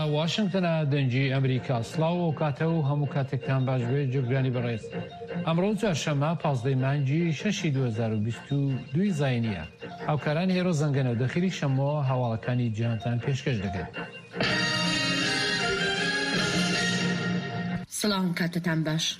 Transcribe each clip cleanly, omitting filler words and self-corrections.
واشنگتن دنجی امریکا سلااو و کاتو همو کاتکتان باش به جبرانی برئیس امروز چهارشنبه 15 مانجی 6 2022 زاینیه هاوکاران هێرۆ زەنگەنە و دەخیری شەمەوە هەواڵەکانی جیهانتان پێشکەش دەکەن. سڵاو کاتتان باش.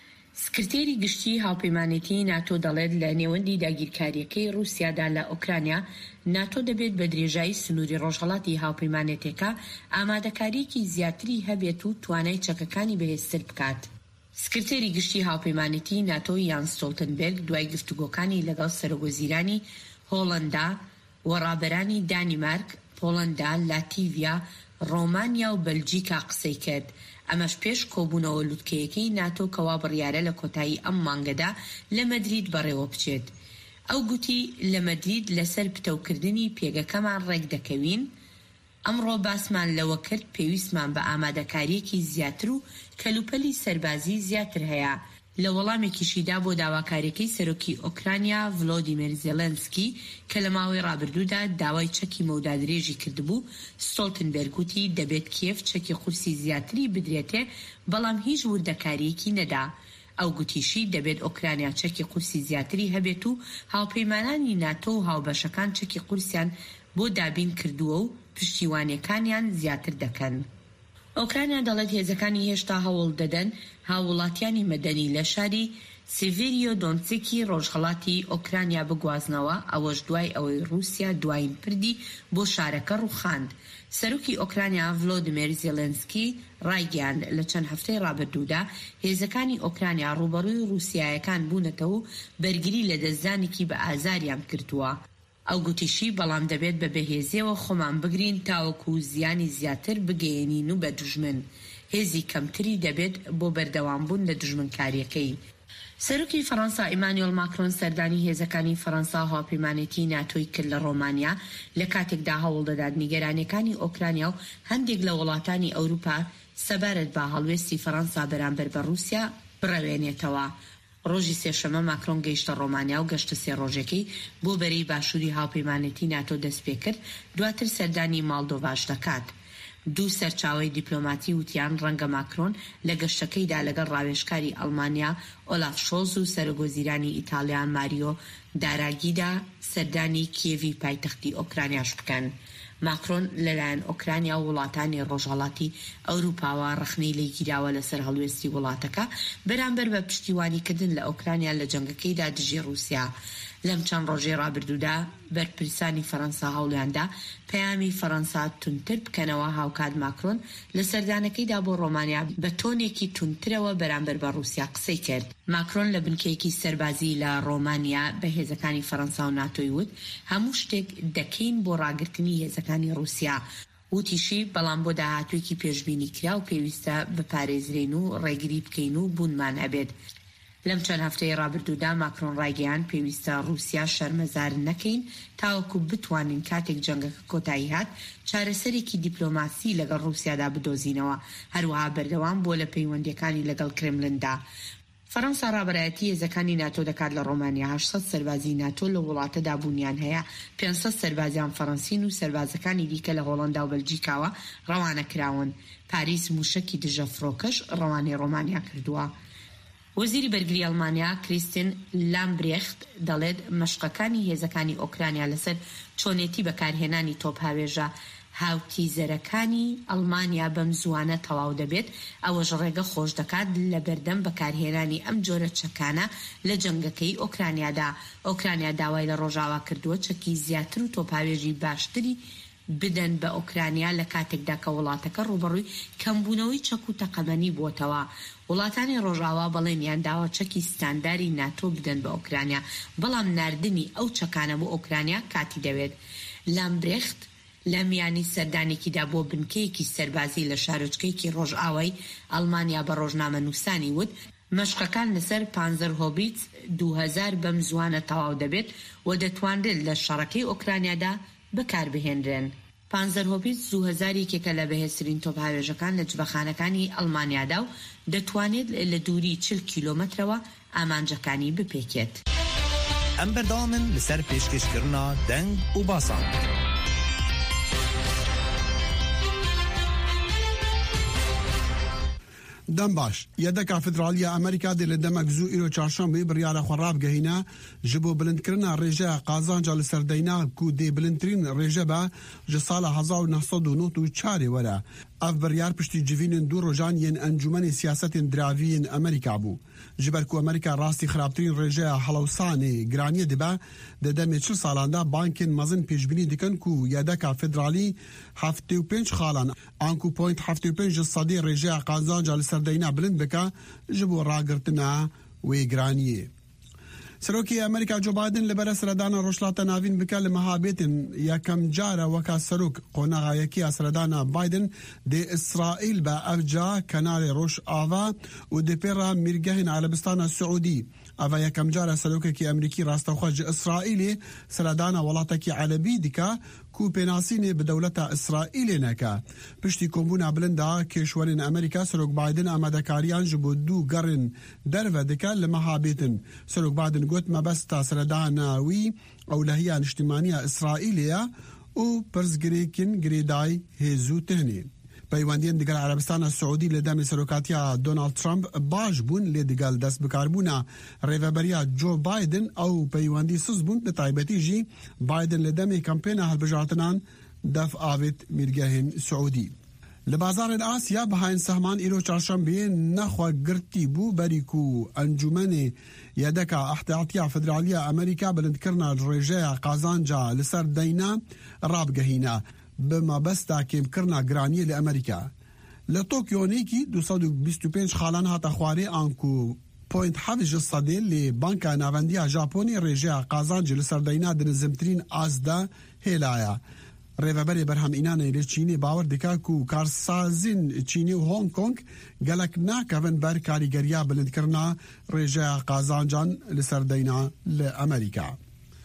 سکرتێری گشتی هاوپەیمانێتی ناتۆ دەڵێت لە نێوەندی داگیرکاریەکەی رووسیادا لە ئوکرانیا ناتۆ دەبێت بە درێژایی سنووری ڕۆژهەڵاتی هاوپەیمانێتەکە ئامادەکاریەکی زیاتری هەبێت و توانای چەکەکانی بەهێزتر بکات. سکرتێری گشتی هاوپەیمانێتی ناتۆ یان ستۆلتنبێرگ دوای گفتوگۆکانی لەگەڵ سەرۆگۆزیرانی هۆڵەندا و ڕابەرانی دانیمارک، پۆڵەندا، لاتیڤیا، ڕۆمانیا و بەلجیکا قسەی کرد. ئەمەش پێش کۆبوونەوە لووتکەیەکەی ناتۆ کەوا بڕیارە لە کۆتایی ئەم مانگەدا لە مەدرید بەڕێوە بچێت. ئەو گوتی لە مەدرید لەسەر پتەوکردنی پێگەکەمان ڕێک دەکەوین. ئەمڕۆ باسمان لەوە کرد پێویستمان بە ئامادەکاریەکی زیاتر و کەلوپەلی سەربازی زیاتر هەیە. لە وەڵامێکیشیدا بۆ داواکاریەکەی سەرۆکی ئۆکرانیا ڤلۆدیمیر زێلەنسکی کە لە ماوەی ڕابردوودا داوای چەکی مەودادرێژی کردبوو، ستۆلتنبێرگ وتی دەبێت کیێف چەکی قورسی زیاتری بدرێتێ بەڵام هیچ وردەکاریەکی نەدا. ئەو گوتیشی دەبێت ئۆکرانیا چەکی قورسی زیاتری هەبێت و هاوپەیمانانی ناتۆ و هاوبەشەکان چەکی قورسیان بۆ دابین کردووە و پشتیوانیەکانیان زیاتر دەکەن. ئۆکرانیا دەڵێت هێزەکانی هێشتا هەوڵ دەدەن هاوڵاتیانی مەدەنی لە شاری سیڤێریۆ دۆنتسکی ڕۆژهەڵاتی ئۆکرانیا بگوازنەوە، ئەوەش دوای ئەوەی رووسیا دوایین پردی بۆ شارەکە ڕووخاند. سەرۆکی ئۆکرانیا ڤلۆدیمیر زێلەنسکی ڕایگەیاند لە چەند هەفتەی ڕابردوودا هێزەکانی ئۆکرانیا ڕوبەڕووی رووسیایەکان بوونەتەوە و بەرگری لە دەستدانێکی بە ئازاریان کردووە. ئەو گوتیشی بەڵام دەبێت بە بەهێزیەوە خۆمان بگرین تاوەکو زیانی زیاتر بگەێنین و بە دوژمن. هێزی کەمتری دەبێت بۆ بەردەوامبوون لە دوژمنکاریەکەی. سەرۆکی فەڕەنسا ئیمانوێل ماکرۆن سەردانی هێزەکانی فەڕەنسا هاوپەیمانێتی ناتۆی کرد لە ڕۆمانیا لە کاتێکدا هەوڵ دەدات نیگەرانیەکانی ئۆکرانیا و هەندێک لە وڵاتانی ئەوروپا سەبارەت بە هەڵوێستی فەڕەنسا بەرامبەر بە رووسیا بڕەوێنێتەوە. ڕۆژی سێشەمە ماکرۆن گەیشتە ڕۆمانیا و گەشتە سێ ڕۆژێکی بۆ بەرەی باشووری هاوپەیمانێتی ناتۆ دەست پێ کرد، دواتر سەردانی ماڵدۆڤاش دەکات. دوو سەرچاوەی دیپلۆماتی وتیان ڕەنگە ماکرۆن لە گەشتەکەیدا لەگەڵ ڕاوێژکاری ئەڵمانیا ئۆلاف شۆڵز و سەرۆگۆزیرانی ئیتاڵیا ماریۆ داراگیدا سەردانی کیێڤی پایتەختی ئۆکرانیاش بکەن. ماکرۆن لەلایەن ئۆکرانیا و وڵاتانی ڕۆژهەڵاتی ئەوروپاوە ڕەخنەی لێگیراوە لەسەر هەڵوێستی وڵاتەکە بەرامبەر بە پشتیوانیکردن لە ئۆکرانیا لە جەنگەکەیدا دژی رووسیا. لەم چەند ڕۆژەی ڕابردوودا بەرپرسانی فەڕەنسا هەوڵیاندا پەیامی فەڕەنسا تونتر بکەنەوە هاوکات ماکرۆن لە سەردانەکەیدا بۆ ڕۆمانیا بە تۆنێکی تونترەوە بەرامبەر بە رووسیا قسەی کرد. ماکرۆن لە بنکەیەکی سەربازی لە ڕۆمانیا بە هێزەکانی فەڕەنسا و ناتۆی وت هەموو شتێک دەکەین بۆ ڕاگررتنی هێزەکانی رووسیا. وتیشی بەڵام بۆ داهاتوویەکی پێشبینی کرا و پێویستە بپارێزرێن و ڕێگری بکەین و بوونمان هەبێت. لەم چەند هەفتەی ڕابردوودا ماکرۆن ڕایگەیان پێویستە رووسیا شەرمەزار نەکەین تاوەکو بتوانین کاتێک جەنگەکە کۆتایی هات چارەسەرێکی دیپلۆماسی لەگەڵ رووسیادا بدۆزینەوە، هەروەها بەردەوام بۆ لە پەیوەندیەکانی لەگەڵ کرێملندا. فەڕەنسا ڕابەرایەتی هێزەکانی ناتۆ دەکات لە ڕۆمانیا. 800 سەربازی ناتۆ لە وڵاتەدا بوونیان هەیە، 500 سەربازیان فەڕەنسین و سەربازەکانی دیکە لە هۆڵەندا و بەلجیکاوە ڕەوانە کراون. پاریس موشکی دژە فڕۆکەش ڕەوانەی ڕۆمانیا کردووە. وەزیری بەرگری ئەڵمانیا کریستین لامبرێخت دەڵێت مەشقەکانی هێزەکانی ئۆکرانیا لەسەر چۆنێتی بەکارهێنانی تۆپ هاوێژە هاوتیزەرەکانی ئەڵمانیا بەم زوانە تەواو دەبێت. ئەوەش ڕێگە خۆش دەکات لە بەردەم بەکارهێنانی ئەم جۆرە چەکانە لە جەنگەکەی ئۆکرانیادا. ئۆکرانیا داوای لە ڕۆژاوا کردووە چەکی زیاتر و تۆپ هاوێژی باشتری بدەن بە ئۆکرانیا لە کاتێکدا کە وڵاتەکە ڕوبەڕووی کەمبوونەوەی چەک و تەقەمەنی بووتەوە. وڵاتانی ڕۆژاوا بەڵێنیان داوە چەکی ستانداری ناتۆ بدەن بە ئۆکرانیا، بەڵام ناردنی ئەو چەکانە بۆ ئۆکرانیا کاتی دەوێت. لامبرێخت لە میانی سەردانێکیدا بۆ بنکەیەکی سەربازی لە شارۆچکەیەکی ڕۆژئاوای ئەڵمانیا بە ڕۆژنامە نووسانی وت مەشقەکان لەسەر پانزەر هۆبیت 2000 بەم زوانە تەواو دەبێت و دەتوانرێت لە شەڕەکەی ئۆکرانیادا بەکاربهێنرێن. پانزەر هۆبیت 2000 یەکێکە لە بەهێزترین تۆپ هاوێژەکان لە جبەخانەکانی ئەڵمانیادا و دەتوانێت لە دووری 40 کیلۆمەترەوە ئامانجەکانی بپێکێت. ئەم بەردەوامن لەسەر پێشکەشکردنا دەنگ و باسان. دم باش یدکا فدرالیه امریکا دل دمک زو ایرو چهارشنبه بریاره خراب گهینا جبو بلندکرنا رژه قازانجا لسردینا کو دی بلندترین رژه با جسال 1994 وره اف بریار پشتی جوینن دو روجان ین انجمن سیاست دراوین امریکا بو جبر کو امریکا راستی خرابترین رژه حلوسانی گرانی دبا ددم 4 سالاندا بانکن مزن پیشبینی دکن کو یدکا فدرالی 75 خالان انکو پوینت 75 صدی رژه قازانجا لسردینا بلند بکا جبو راگرتنا و گرانیه سروکی امریکا جو بایدن لبر سردانا روشلاتا ناوین بکا لمهابیتن یکم جارا وکا سروک قوناغا یکی سردانا بایدن دی اسرائیل با افجا کنال روش آوا و دی پیرا میرگهن عربستان السعودی اوه یکم جارا سروکی کی امریکی راستوخوش اسرائیلی سردانا ولاتا کی عربی دکا کو پیناسین بدولتا اسرائیل نکا پشتی کمبونا بلندا کشورین امریکا سروک بایدن امدکاریان جبو دو گرن درو دکا لمهابیتن سروک بایدن قلت ما بس سرداناوي أو لهي اجتماعية إسرائيلية وبرزقريكن قريداي هزو تهني پیوندین دیگر عربستان السعودی لدم سروکاتیا دونالد ترامپ باش بون لدیگال دست بکاربونا ریوبریا جو بایدن او پیوندی سزبون لطایبتی جی بایدن لدم کمپینا هلبجارتنان دف آوید میرگهن سعودی لبازار آسیا بهاین سهمان ایرو چهارشنبه نخوا گرتی بو بریکو انجمن یدکا احتیاطیه فدرالیه امریکا بلند کرنا رژه قازانجا لسر دینا راب گهینا بما بستا کم کرنا گرانیه لامریکا لطوکیو نیکی 225 خالان هاتا خواری آنکو پوینت حفظ صدی لبانکا ناوندی ژاپنی رژه قازانجا لسر دینا دنزمترین آزدا هلایا ریوبری برهم اینانه لی چینی باور دکا کو کارسازین چینی و هونگ کنگ گلک ناکوین بر کاریگریا بلند کرنا رژه قازانجان لسردینا لامریکا.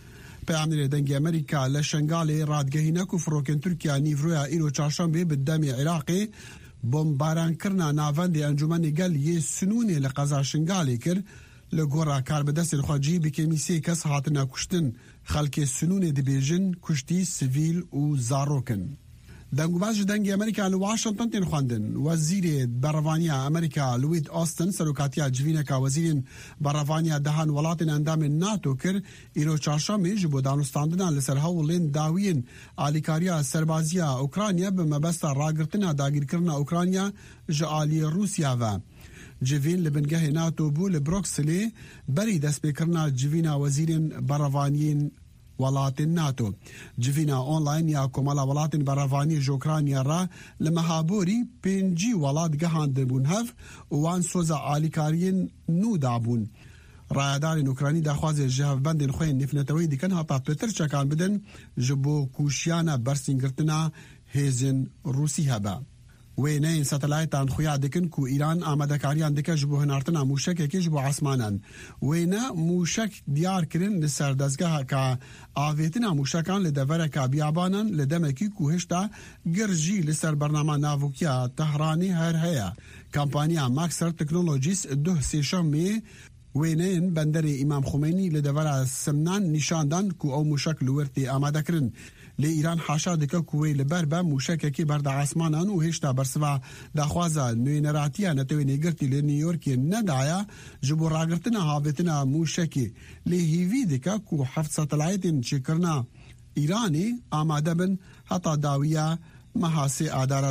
پیامیر دنگی امریکا لشنگالی رادگهینا کو فروکن ترکیه نیفرویا ایرو چهارشنبه بدمی عراقی بمباران کرنا ناوند انجمن گل یه سنونی لقضا شنگالی کر لگورا کار بدست الخواجی بکمیسی کس هاتنا کشتن خلق سنون دبیجن کشتی سیویل و زاروکن. دنگو باز دنگی امریکا لواشنطن تین خواندن وزیر بروانیا امریکا لوید آستن سروکاتیا جوینکا وزیرین بروانیا دهان ولاتن اندام ناتو کر ایرو چهارشنبه جبو دانستاندنا لسر هولین داوین آلیکاریا سربازیا اوکرانیا بمبستا راگرتنا داگیر کرنا اوکرانیا جعالی روسیا و جوین لبنگه ناتو بو لبروکسلی بری دست بکرنا جوینا وزیرین بروانیین ولاتن ناتو جوینا اونلاین یا کمالا ولاتن بروانی جوکرانیا را لمهابوری پنجی ولات گهاند بون هف وان سوزا آلیکارین نو دابون رایدارین اوکرانی دخواز جهف بندن خوین نفنتوی دیکن هاتا پیتر چکان بدن جبو کوشیانا برسینگرتنا هیزن روسی هبا وینین ساتلایتان خویا دکن کو ایران آماده کاریان دکه جبو هنارتنا موشک یکی جبو عثمانان وینا موشک دیار کرن لسر دزگاه که آویتنا موشکان لدوره که بیابانان لدمکی کو هشتا گرجی لسر برنامه ناوکیا تهرانی هر هیا کمپانیا ماکسر تکنولوژیس 2 سیشنبه وینین بندر امام خمینی لدوره سمنان نشاندان کو او موشک لورتی آماده کرن لی ایران حاشا دکه کوی لبر با موشک کی برد عثمانان و هشتا برسوا دخوازا نوینراتیا نتوی نگرتی لی نیویورکی ندایا جبو راگرتنا هاویتنا موشکی لی هیوی دکه کو حفظ ساتلایتین چکرنا ایرانی آماده بن حتا داویا محاسی آدارا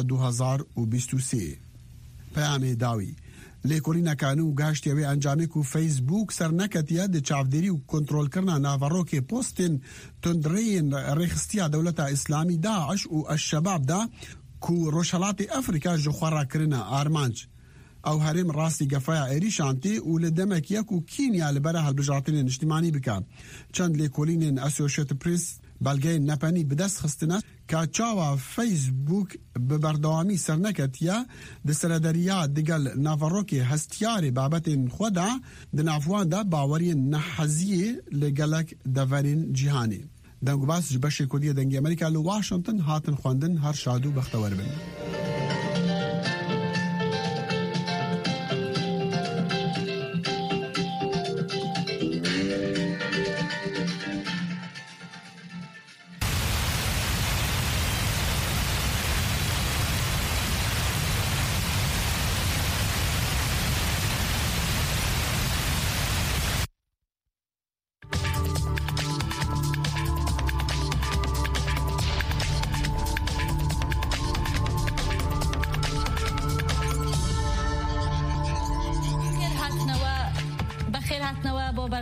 2023 پیام داوی لیکولینا کانو گاشتی وی انجامی کو فیسبوک سر نکتیا د چاودری و کنترول کرنا ناورو که پوستن تندرین رخستیا دولتا اسلامی داعش و الشباب دا کو روشالات افریکا جخورا کرنا آرمانج او هرم راستی گفایا ایری شانتی و لدمکیا کو کینیا لبره هلبجاتین اجتماعی بکن چند لیکولین اسوشیت پریس بلگه نپنی بدست خستنه که چاوا فیسبوک ببردوامی سرنکتیا ده سردریا دگل نافروکی هستیاری بابتین خودا ده نافوان ده باوری نحزیه لگلک دورین جهانی. دنگو باس جبش کودی دنگی امریکا لو واشنطن هاتن خواندن هر شادو بختور بین.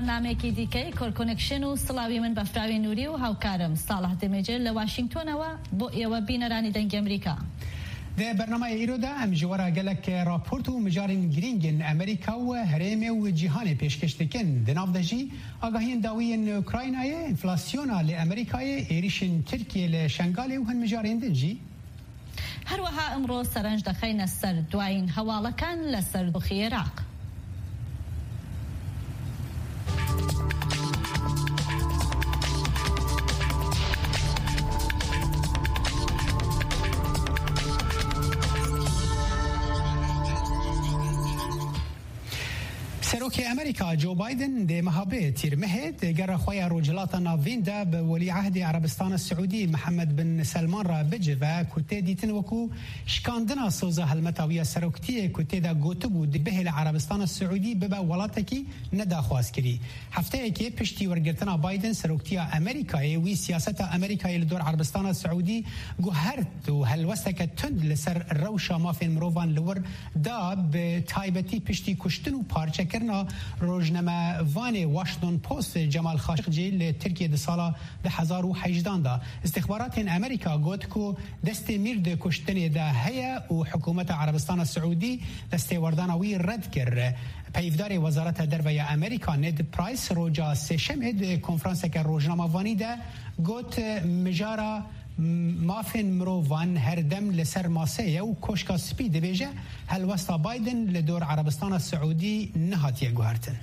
بەرنامێکی دیکەی کۆرکۆنکشن و سڵاوی من بەفراوی نووری و هاوکارم ساڵح دەمێجر لە واشنگتۆنەوە بۆ ئێوە بینەرانی دەنگی ئەمریکا. ده برنامه ایرودا ام جوارا گلک راپورت و مجارین گرینگن امریکا و هرم و جهان پیشکشتکن دناف دجی آگاهین داوین اوکراینای انفلاسیونا لامریکای ایریشن ترکیه لشنگالی و هن مجارین دنجی هەروەها ئەمڕۆ سەرنج دەخەینە سەر دوایین هەواڵەکان لە سەردوخی عێراق. سروک امریکا جو بایدن ده مهابه تیرمه ده گر خویا روجلات ناوین ده به ولی عهد عربستان السعودی محمد بن سلمان را بجه و کته دیتن وکو شکاندنا سوزا هلمتاوی سروکتی کته ده گوته بود به عربستان السعودی به ولاتکی ندا خواست کری. هفته که پشتی ورگرتنا بایدن سروکتی امریکای وی سیاست امریکای لدور عربستان السعودی گوهرت و هلوستک تند لسر روشا مافین مروان لور دا به تایبتی پشتی کشتن و پارچه کرنا روزنامه وان واشنطن پست جمال خاشقجی لترکیه ده سالا 2018 دا استخبارات امریکا گفت که دست میرد کشتن ده هيا و حکومت عربستان السعودی دست وردانوی رد کرد. پیفدار وزارت دروی امریکا نید پرایس روجا سشم ده کنفرانس که روزنامه وانی ده گفت مجارا مافن مروان هردم لسر ماسه و کشکا سپی دبیجه هلوستا بایدن لدور عربستان السعودی نهاتیه گوهرتن.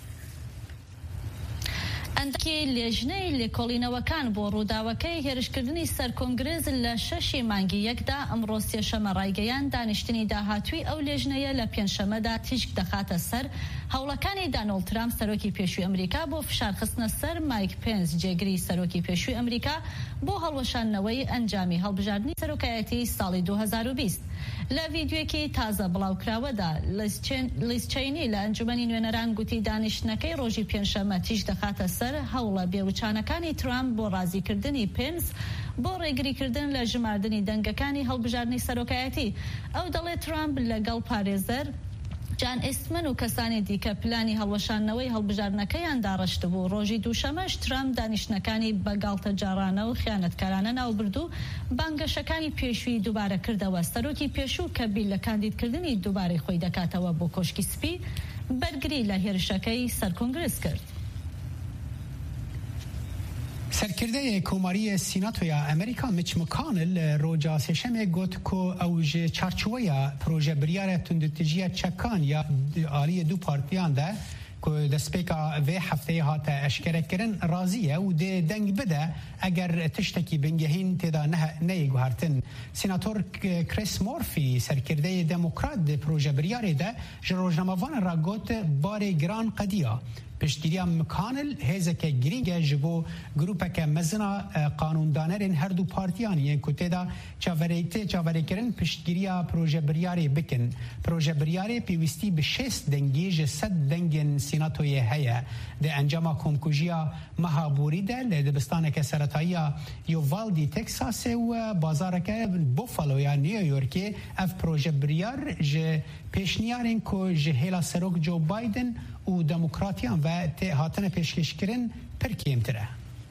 ئەندەکی لێژنەی لێکۆڵینەوەکان بۆ ڕووداوەکەی هێرشکردنی سەر کۆنگرێز لە 6 مانگی یەکدا ئەمڕۆ سێشەمە ڕایگەیان دانیشتنی داهاتووی ئەو لێژنەیە لە پێنجشەمەدا تیشک دەخاتە سەر هەوڵەکانی دانۆڵد ترامپ سەرۆکی پێشووی ئەمریکا بۆ فشارخستنە سەر مایک پێنس جێگری سەرۆکی پێشووی ئەمریکا بۆ هەڵوەشاندنەوەی ئەنجامی هەڵبژاردننی سەرۆکایەتی ساڵی 2020. لە ڤیدیۆیەکی تازە بڵاوکراوەدا لیز چینی لە ئەنجومەنی نوێنەران گوتی دانیشتنەکەی ڕۆژی پێنجشەمە تیش دەخاتە سەر هەوڵە بێوچانەکانی ترامپ بۆ ڕازیکردنی پێنس بۆ ڕێگریکردن لە ژماردنی دەنگەکانی هەڵبژاردننی سەرۆکایەتی. ئەو دەڵێت ترامپ لەگەڵ پارێزەر جان ئێستمن و کەسانی دیکە پلانی هەڵوەشاندنەوەی هەڵبژاردنەکەیان داڕشت بوو. ڕۆژی دووشەمەش ترامپ دانیشتنەکانی بەگاڵتە جارانە و خیانەتکارانە ناوبردو بانگەشەکانی پێشووی دووبارە کردەوە. سەرۆکی پێشوو کە بیل لە کاندیدکردنی دووبارەی خۆی دەکاتەوە بۆ کۆشکی سپی بەرگری لە هێرشەکەی سەر کۆنگرس کرد. سرکرده کوماری سیناتویا امریکا میچ مکانل روجا سشم گوت کو اوج چارچویا پروژه بریار تندتجیه چکان یا آلی دو پارتیان ده که دسپیکا و هفته هات اشکره کرن راضیه و ده دنگ بده اگر تشتکی بنگهین تدا نه گوهرتن. سیناتور کریس مورفی سرکرده دموکرات ده پروژه بریار ده جروجناموان را گوت بار گران قدیا پشتگیری مکانل هزک گرینگ جبو گروپ که مزنا قانوندانرین هر دو پارتیان یعنی کتدا چاوری کرن پشتگیری پروژه بریاری بکن. پروژه بریاری پیوستی به 6 دنگیج 100 دنگن سیناتوی هیا ده انجام کمکوژیا مهابوری ده لدبستان که سرطایی یووالدی تکساس و بازار که بوفالو یا نیویورکی اف پروژه بریار ج پیشنیارین که جهیلا سروک جو بایدن و دموکراتیان و هاتن پیشکشکرین پرکیمتره.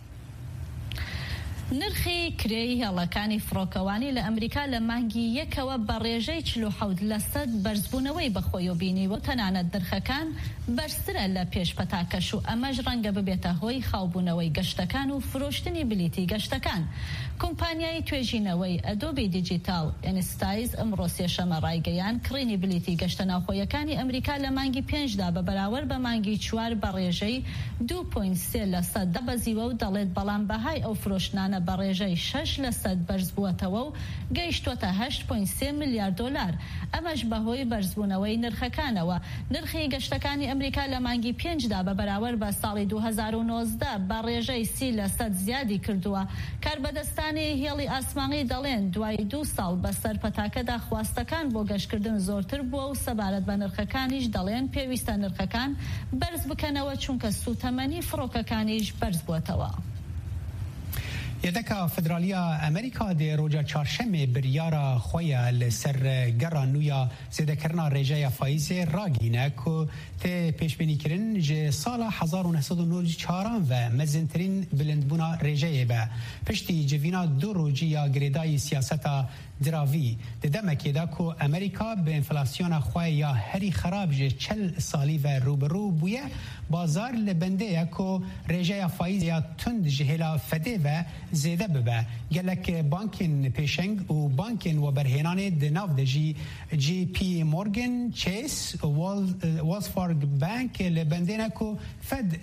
نرخی کرێی هێڵەکانی فڕۆکەوانی لە ئەمریکا لە مانگی یەکەوە بە ڕێژەی 47% بەرزبوونەوەی بەخۆی و بینیوە تەنانەت نرخەکان بەرزترە لە پێشپەتاکەش و ئەمەش ڕەنگە ببێتە هۆی خاوبوونەوەی گەشتەکان و فرۆشتنی بلیتی گەشتەکان. کۆمپانیای توێژینەوەی ئەدۆبی دیجیتال ئێنستایز ئەمڕۆ سێشەمە ڕایگەیان کڕینی بلیتی گەشتە ناوخۆیەکانی ئەمریکا لە مانگی 5دا بە بەراورد بە مانگی 4 بە ڕێژەی 2.3% دەبەزیوە و دەڵێت بەڵام بەهای ئەو فرۆشتنانە بە ڕێژەی 6% بەرز بووەتەوە و گەیشتوەتە 8.3 میلیارد دلار. ئەمەش بەهۆی بەرزبوونەوەی نرخەکانەوە. نرخی گەشتەکانی ئەمریکا لە مانگی 5دا بە بەراورد بە ساڵی 2019 بە ڕێژەی 30% زیادی کردووە. کاربەدەستانی هێڵی ئاسمانی دەڵێن دوای 2 ساڵ بەسەر پەتاکەدا خواستەکان بۆ گەشتکردن زۆرتر بووە و سەبارەت بە نرخەکانیش دەڵێن پێویستە نرخەکان بەرز بکەنەوە چونکە سوتەمەنی فڕۆکەکانیش بەرز بووەتەوە. یدکا فدرالیا امریکا دی روجا چهارشنبه بریارا خویا لسر گرانویا زیده کرنا رژه فایز راگینه که ته پیشبینی کرن جه سال 1994 و مزنترین بلندبونا رژه به پشتی جوینا دو روجی یا گریدای سیاستا دراوی دمکی دا که امریکا به انفلاسیون خواه یا هری خراب جه 40 سالی و روبرو بویه بازار لبنده که رژه فایز یا تند جهلا فده و زیده ببه گلک بانکین پیشنگ و بانکین و برهنان دناو دجی جی پی مورگن چیس والز فارگ بانک لبنده نکو فد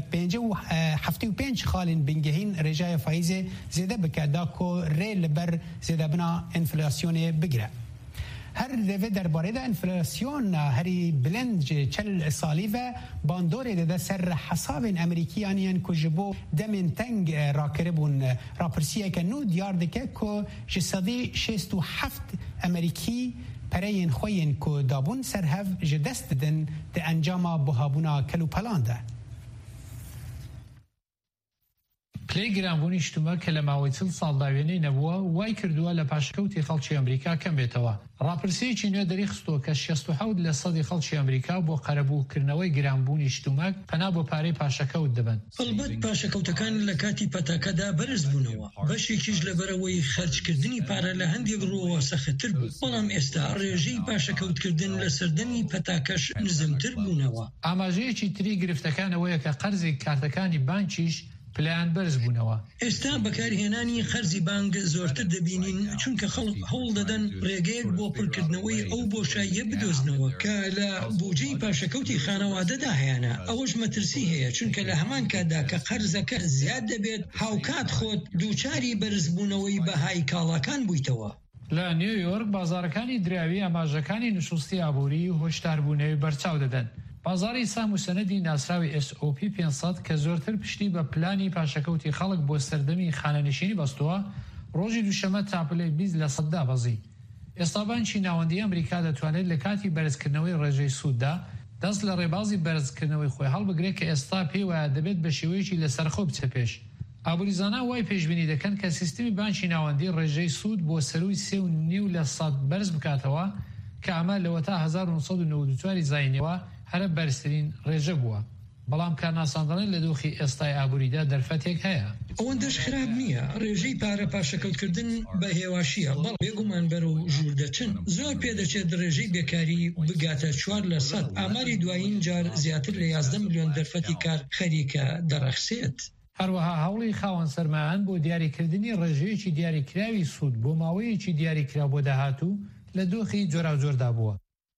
175 خالین بنگهین رجای فایز زیده بکه دا کو ریل بر زیده بنا انفلاسیون بگره هر دوی درباره دا انفلاسیون هری بلند 40 سالی و باندوری ده سر حساب امریکیانیان که جبو دمین تنگ راکربون راپرسیه که نو دیار دکه که جسادی 67 امریکی پرین خوین که دابون سرهف جدست دن ده انجام بهابونا کلو پلانده پلی گرانبوونی اجتماع کە لە ماوەی 40 ساڵ داوێنەی نەبووە وای کردووە لە پاشکەوتی خەڵکی ئەمریکا کەم بێتەوە. ڕاپرسیەکی نوێ دەریخستووە کە 67% خەڵکی ئەمریکا بۆ قەرەبووکردنەوەی گرانبوونی اجتماع پەنا بۆ پارەی پاشەکەوت دەبن. ئەلبەت پاشەکەوتەکان لە کاتی پەتاکەدا بەرز بوونەوە. بەشێکیش لەبەرەوەی خەرجکردنی پارە لە هەندێک ڕۆوە سەختتر بوو. بەڵام ئێستا ڕێژەی پاشەکەوتکردن لە سەردەمی پەتاکەش نزمتر بوونەوە. ئاماژەیەکی تری گرفتەکانەوەیە کە قەرزی کارتەکانی بانکیش پلیان بەرز بوونەوە. ئێستا بەکارهێنانی خەرزی بانک زۆرتر دەبینین چونکە خەڵک هەوڵ دەدەن ڕێگەیەک بۆ پڕکردنەوەی ئەو بۆشاییە بدۆزنەوە کە لە بودجەی پاشەکەوتی خانەوادەدا هەیەنە. ئەوەش مەترسی هەیە چونکە لە هەمان کاتدا کە قەرزەکە زیاد دەبێت هاوکات خۆت دووچاری بەرزبوونەوەی بەهای کاڵاکان بوویتەوە. لە نیویۆرک بازارەکانی دراوی ئاماژەکانی نوشستی ئابووری و هۆشداربوونەوەی بەرچاو دەدەن. بازاری سام و سەنەدی ناسراوی SOP 500 کە زۆرتر پشتی بە پلانی پاشەکەوتی خەڵک بۆ سەردەمی خانەنشینی بەستووە ڕۆژی دووشەمە تاپلەی 20% دابەزی. ئێستا بانکی ناوەندی ئەمریکا دەتوانێت لە کاتی بەرزکردنەوەی ڕێژەی سووددا دەست لە ڕێبازی بەرزکردنەوەی خۆی هەڵبگرێت کە ئێستا پێی وایە دەبێت بە شێوەیەکی لەسەرخۆ بچە پێش. ئابووریزانە وای پێشبینی دەکەن کە سیستمی بانکی ناوەندی ڕێژەی سوود بۆ سەروی 3.5% بەرز بکاتەوە کە ئەمە لەوە تا 1994 زاینەوە هەرە بەرزترین ڕێژە بووە. بەڵام کارناساندنە لە دۆخی ئێستای ئابووریدا دەرفەتێک هەیە. ئەوەندەش خراپ نییە. ڕێژەی پارە پاشەکەوتکردن بە هێواشیە بەڵام بێگومان بەرەو ژوور دەچن. زۆر پێدەچێت ڕێژەی بێکاری بگاتە 4%. ئاماری دوایین جار زیاتر لە 11 ملیۆن دەرفەتی کار خەریکە دەڕەخسێت. هەروەها هەوڵی خاوەن سەرمایان بۆ دیاریکردنی ڕێژەیەکی دیاریکراوی سوود بۆ ماوەیەکی دیاریکرا بۆ داهاتوو لە دۆخی جۆراوجۆردا بووە.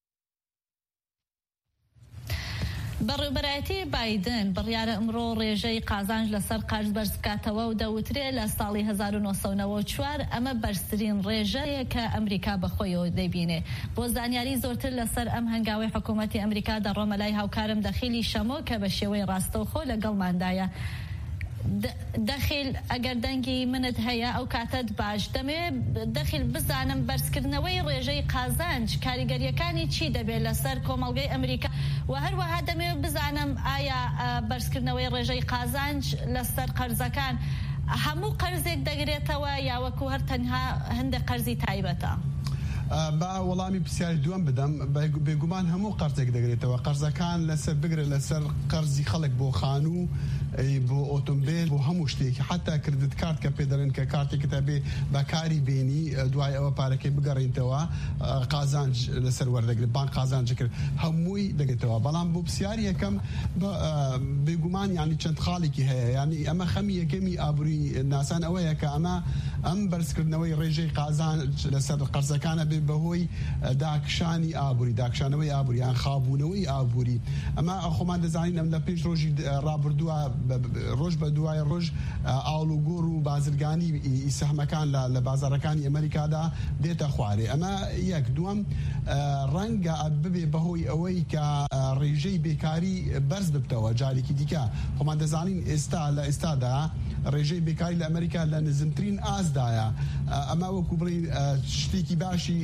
بەڕێوەبەرایەتی بایدن بڕیارە ئەمڕۆ ڕێژەی قازانج لەسەر قەرز بەرز بکاتەوە و دەوترێ لە ساڵی 1994 ئەمە بەرزترین ڕێژەیە کە ئەمریکا بەخۆیەوە دەبینێ. بۆ زانیاری زۆرتر لەسەر ئەم هەنگاوی حکوومەتی ئەمریکا دەڕۆمە لای هاوکارم دەخیلی شەمۆ کە بە شێوەی ڕاستەوخۆ لەگەڵماندایە. دەخیل ئەگەر دەنگی منت هەیە ئەو کاتت باش دەمێ دەخیل بزانم بەرزکردنەوەی ڕێژەی قازانج کاریگەریەکانی چی دەبێت لەسەر کۆمەڵگەی ئەمریکا و هەروەها دەمێ بزانم ئایا بەرزکردنەوەی ڕێژەی قازانج لەسەر قەرزەکان هەموو قەرزێک دەگرێتەوە یا وەکو هەر تەنها هەندێک قەرزی تایبەتە. با وەڵامی پرسیاری دووەم بدەم بێگومان هەموو قەرزێک دەگرێتەوە. قەرزەکان لەسەر بگرێت لەسەر قەرزی خەڵک بۆ خانوو بۆ ئۆتۆمبیل بۆ هەموو شتێکی حتا کردت کارت کە پێدەڵێن کە کارتێکتە بێ بەکاری بینی دوای ئەوە پارەکەی بگەڕێنیتەوە قازانج لەسەر وەردەگرێت بانک قازانج کرد هەمووی دەگرێتەوە. بەڵام بۆ پرسیاری یەکەم بێگومان یعنی چەند خاڵێکی هەیە یعنی ئەمە خەمی یەکەمی ئابووری ناسان ئەوەیە کە ئەم بەرزکردنەوەی ڕێژەی قازانج لەسەر قەرزەکانە بێ بەهۆی داکشانی ئابووری داکشانەوەی ئابووری یان خابوونەوەی ئابووری. ئەمە خۆمان دەزانین ئەم لە پێش ڕۆژی ڕابردووە ڕۆژ بە دوای ڕۆژ ئاڵوگۆڕ و بازرگانی ئیسەحمەکان لە بازارەکانی ئەمریکادا دێتە خوارێ. ئەمە یەک دووەم ڕەنگە ببێ بەهۆی ئەوەی کە ڕێژەی بێکاری بەرز ببتەوە. جارێکی دیکە خۆمان دەزانین ئێستا لە ئێستادا ڕێژەی بێکاری لە ئەمریکا لە نزمترین ئازدایە. ئەمە وەکو بڵین شتێکی باشی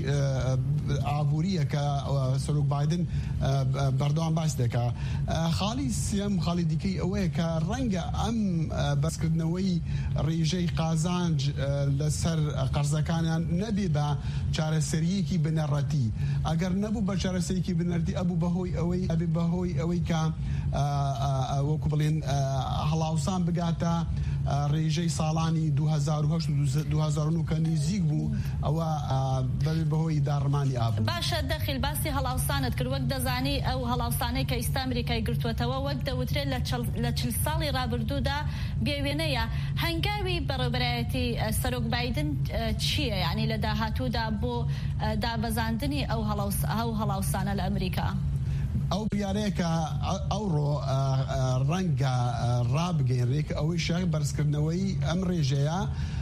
ئابووریە کە سەرۆک بایدن بەردەوام باس دەکا. خاڵی سێم خاڵی دیکەی ئەوەیە کە ڕەنگە ئەم بەسکردنەوەی ڕێژەی قازانج لەسەر قەرزەکانیان نەبێ بە چارەسەریەکی بنەڕەتی. ئەگەر نەبوو بە چارەسەریەکی بنەڕەتی ئەبوو بەهۆی ئەوەی کە وەکو بڵێن هەڵاوسان بگاتە ڕێژەی ساڵانی 2009 کە نزیک بوو ئەوە بەهۆی داڕمانی ئابوو. باشە دەخیل باسی هەڵاوسانت کرد وەک دەزانی ئەو هەڵاوسانەی کە ئێستا ئەمریکای گرتووەتەوە وەک دەوترێت لە 40 ساڵی ڕابردوودا بێوێنەیە. هەنگاوی بەڕێوەبەرایەتی سەرۆک بایدن چییە؟ یعنی لە داهاتوودا بۆ دابەزاندنی ئەو هەڵاوسانە لە ئەمریکا؟ ئەو بریارەیە کە ئەوڕۆ ڕەنگە ڕابگەێنرێک ئەوەی شای بەرزکردنەوەی ئەم ڕێژەیە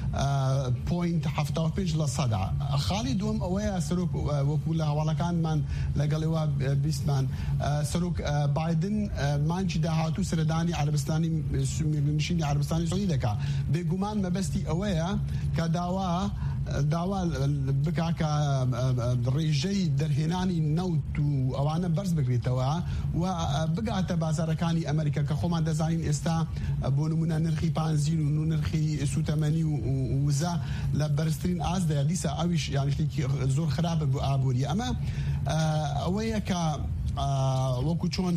0.75%. خاڵی دوم ئەوەیە سەرۆک وەکو لە هەواڵەکانمان لەگەڵەوە بیستمان سەرۆک بایدن مانچی داهاتوو سەردانی عەربستانی نشینی عەربستانی سعودی دەکا. بێگومان مەبەستی ئەوەیە کە داوا بکا کە ڕێژەی دەرهێنانی نەوت و ئەوانە بەرز بکرێتەوە و بگاتە بازارەکانی ئەمریکا کە خۆمان دەزانین ئێستا بۆ نمونە نرخی پانزین و نرخی سوتەمەنی و وزە لە بەرزترین ئازدەیە دیسە ئەویش یانشتێکی زۆر خراپە بۆ ئابووری. ئەمە ئەوەیە کە وەکو چۆن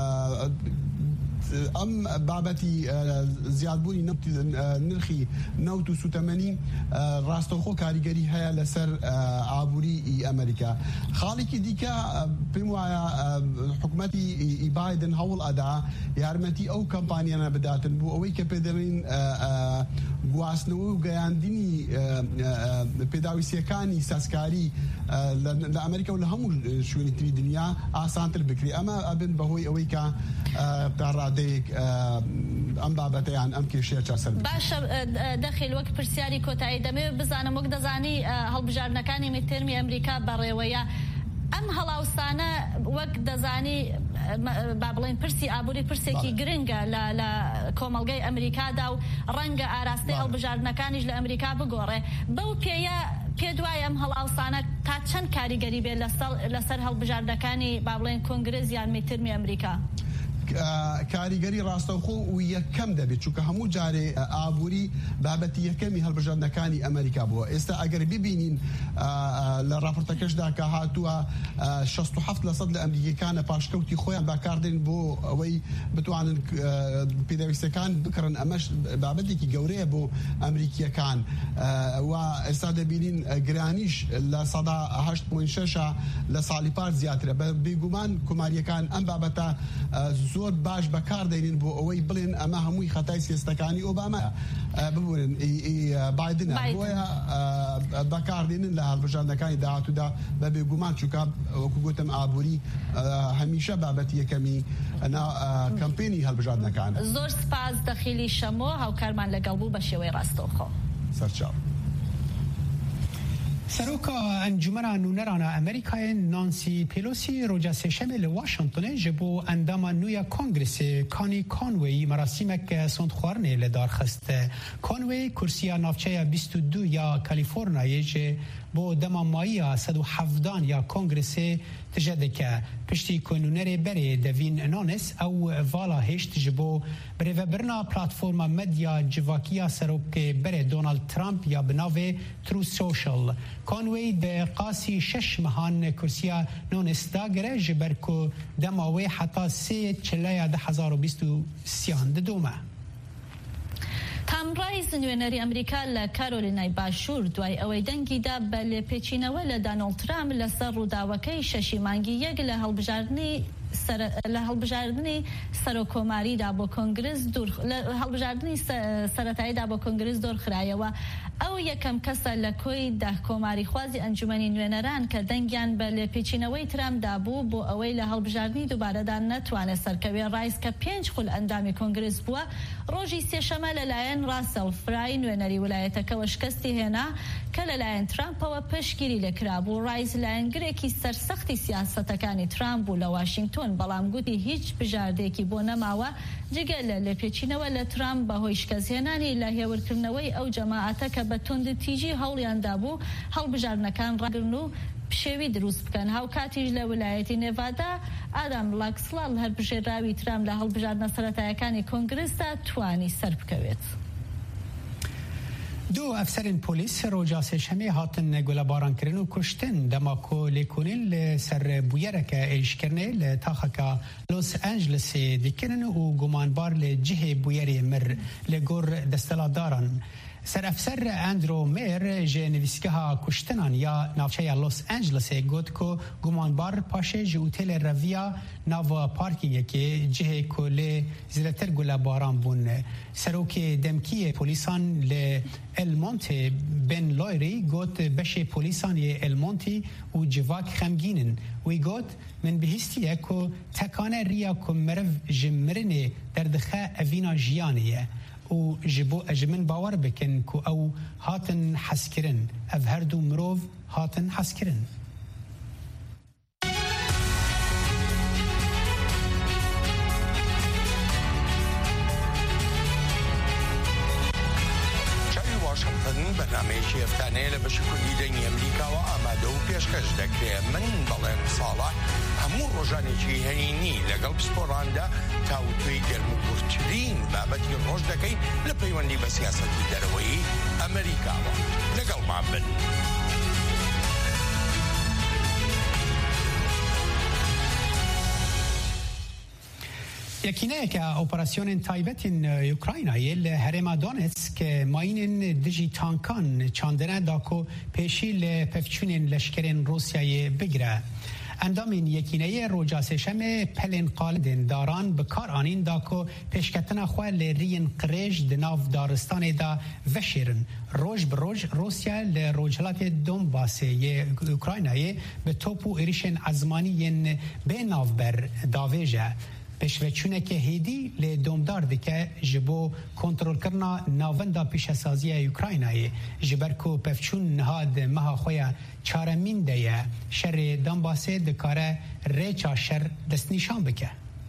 ئەم بابەتی زیادبوونی نرخی نەوت و سوتەمەنی ڕاستەوخۆ کاریگەری هەیە لەسەر ئابووری ئەمریکا. خاڵێکی دیکە پێم وایە حکوومەتی بایدن هەوڵ ئەدا یارمەتی ئەو کەمپانیانە بداتن بۆ ئەوەی کە پێدەڵێن گواستنەوە و گەیاندنی پێداویستیەکانی سازکاری لە ئەمریکا و لە هەموو شوێنی تری دنیا ئاسانتر بکرێ. ئەمە ئەبن بەهۆی ئەوەی کە ڕادەیەک ئەم بابەتەیان ئەم کێشەیە چاسەر. باشە دەخیل وەک پرسیاری کۆتایی دەمەوێت بزانم وەک دەزانی هەڵبژاردنەکانی میترمی ئەمریکا بەڕێوەیە ئەم هەڵاوسانە وەک دەزانی با بڵێن پرسی ئابووری پرسێکی گرنگە لە کۆمەڵگەی ئەمریکادا و ڕەنگە ئاراستەی هەڵبژاردنەکانیش لە ئەمریکا بگۆڕێ. بەو پێیە پێ دوایە ئەم هەڵاوسانە تا چەند کاریگەری بێت لەسەر هەڵبژاردنەکانی با بڵێن کۆنگرس یان میترمی ئەمریکا؟ کاریگەری ڕاستەوخۆ و یەکەم دەبێت چونکە هەموو جارێ ئابووری بابەتی یەکەمی هەڵبژاردنەکانی ئەمریکا بووە. ئێستا ئەگەر ببینین لە راپۆرتەکەشدا کە هاتووە 67% لە ئەمریکیەکانە پاشکەوتی خۆیان باکاردێن بۆ ئەوەی بتوانن پێداویستەکان بکڕن. ئەمەش بابەتێکی گەورەیە بۆ ئەمریکیەکان و ئێستا دەبینین گرانیش لە 8.6 لە ساڵی پاش زیاترە. بێگومان کۆماریەکان ئەم بابەتە زۆر باش بەکاردێنین بۆ ئەوەی بڵێن ئەمە هەمووی خەتای سیاستەکانی ئۆبامە ببورن بایدنە بۆیە بەکاردێنن لە هەڵبژاردنەکانی داهاتوودا بە بێگومان چونکە وەکو گوتم ئابووری هەمیشە بابەتی یەکەمی کەمپێنی هەڵبژاردنەکان. زۆر سپاس دەخیلی شەمۆ هاوکارمان لەگەڵ بوو بە شێوەی ڕاستەوخۆ. سەرچاو. سروکا انجمن نونران امریکای نانسی پیلوسی روز سه‌شنبه ل واشنگتن جبو اندام نویا کنگرس کانی کانوی مراسمک سندخوارنه لدار خست. کانوی کرسی نافچه 22 یا کالیفرنیا ج بو دما مایا 117 یا کنگرس تجدک پشتی کنونر بره دوین نانس او والا هشت جبو بره برنا پلتفرم مدیا جواکیا سروک بره دونالد ترامپ یا بناوه ترو سوشل. کانوی به قاسی 6 مهان کرسیا نانس داگره جبر کو دماوی حتی 3 چلیا 2023 دومه. تام رایز نوێنەری ئەمریکا لە کارۆلینای باشوور دوای ئەوەی دەنگیدا بە لێپێچینەوە لە دانۆڵد ترامپ لەسەر ڕووداوەکەی شەشی مانگی یەک لە هەڵبژاردننی سەرۆکۆماریدا بۆ کۆنگرس هەڵبژاردننی سەرەتاییدا بۆ کۆنگرس دۆرخرایەوە. ئەو یەکەم کەسە لە کۆی داهکۆماری خوازی ئەنجومەنی نوێنەران کە دەنگیان بە لێپێچینەوەی ترامپدا بوو بۆ ئەوەی لە هەڵبژاردننی دووبارەدا نەتوانێت سەرکەوێ ڕایز کە 5 خول ئەندامی کۆنگرس بووە ڕۆژی سێشەمە لەلایەن راسەڵ فرای نوێنەری ویلایەتەکەوە شکستی هێنا کە لەلایەن ترامپەوە پشگیری لێکرا بوو. ڕایز لایەنگرێکی سەرسەختی سیاسەتەکانی ترامپ بوو لە واشنگتن، بەڵام گوتی هیچ بژاردێکی بۆ نەماوە جگە لە لێپێچینەوە لە ترامپ بەهۆی شکستهێنانی لە هێورکردنەوەی ئەو جەماعەتە کە بە توندتیژی هەوڵیاندا بوو هەڵبژارنەکان ڕاگرن و پشێوی دروست بکەن. هاوکاتیش لە ویلایەتی نێڤادا ئادام لاکسڵال هەربژێراوی ترام لە هەڵبژاردنە سەرەتایەکانی کۆنگرسدا توانی سەر بکەوێت. دو افسرین پلیس روجا سێشەمێ هاتن گولەبارانکردن و کوشتن دەماکۆ لێکۆنین لەسەر بویەرەکە ئێشکردنێ لە تاخەکە لۆس ئەنجلسێ دیکردن و گومانبار لە جهێ بویەرێ مر لە گۆڕ دەستەڵاتداران. سەرئەفسەر ئەندرۆ مێر ژێ نویسگەها کوشتنان یا ناوچەیە لۆس ئەنجلسێ گوت کۆ گومانبار پاشێ ji ئوتێلê ڕەڤیا nava parkingekê cihê ku lê zêdetir gulebbaran bûn. Serokê demkiyê polîsan li Elmontê Ben Loirî got beşê polîsan yê Elmontî û civak xemgînin. Wî got min bihîstiye ku tekane riya ku meriv ji mirinê derdixe evîna jiyanê ye. û ji min bawer bikin ku ew hatin heskirin. Ev her du mirov hatin heskirin. بەنامەیەکی ئەفتانەیە لە بەشی کوردی دەنگی ئەمریکاوە ئامادە و پێشکەش دەکرێت. من بەڵێن ساڵح هەموو ڕۆژانێکی هەینی لەگەڵ پسپۆڕاندا تاوتوێی گەرم و کورتترین بابەتی ڕۆژ دەکەین لە پەیوەندی بە سیاسەتی دەرەوەی ئەمریکاوە. لەگەڵمان بن. یەکینەیەکە ئۆپەراسیۆنên تایبەتên یوکراینایê li herêma Donetsk mayînên dijî tankan çandine da ku pêşî li pevçûnên leşkerên Rûsyayê bigire. Endamên yekîneyê roja sêşemê pelên qalidên daran bi kar anîn da ku pêşketina xwe li riyên qirêj di nav daristanê da veşêrin. Roj bi roj Rusya li rojhilatê Donbasê yê Ukraynayê bi top û êrişên ezmanî yên bênavber davêje. Pêşveçûneke hêdî lê domdar dike ji bo kontrolkirina navenda pêşesaziya Ukraynayê ji ber ku pevçûn niha di meha xwe ya çaremîn de ye şerê Donbasê dikare rêça şer destnîşan bike.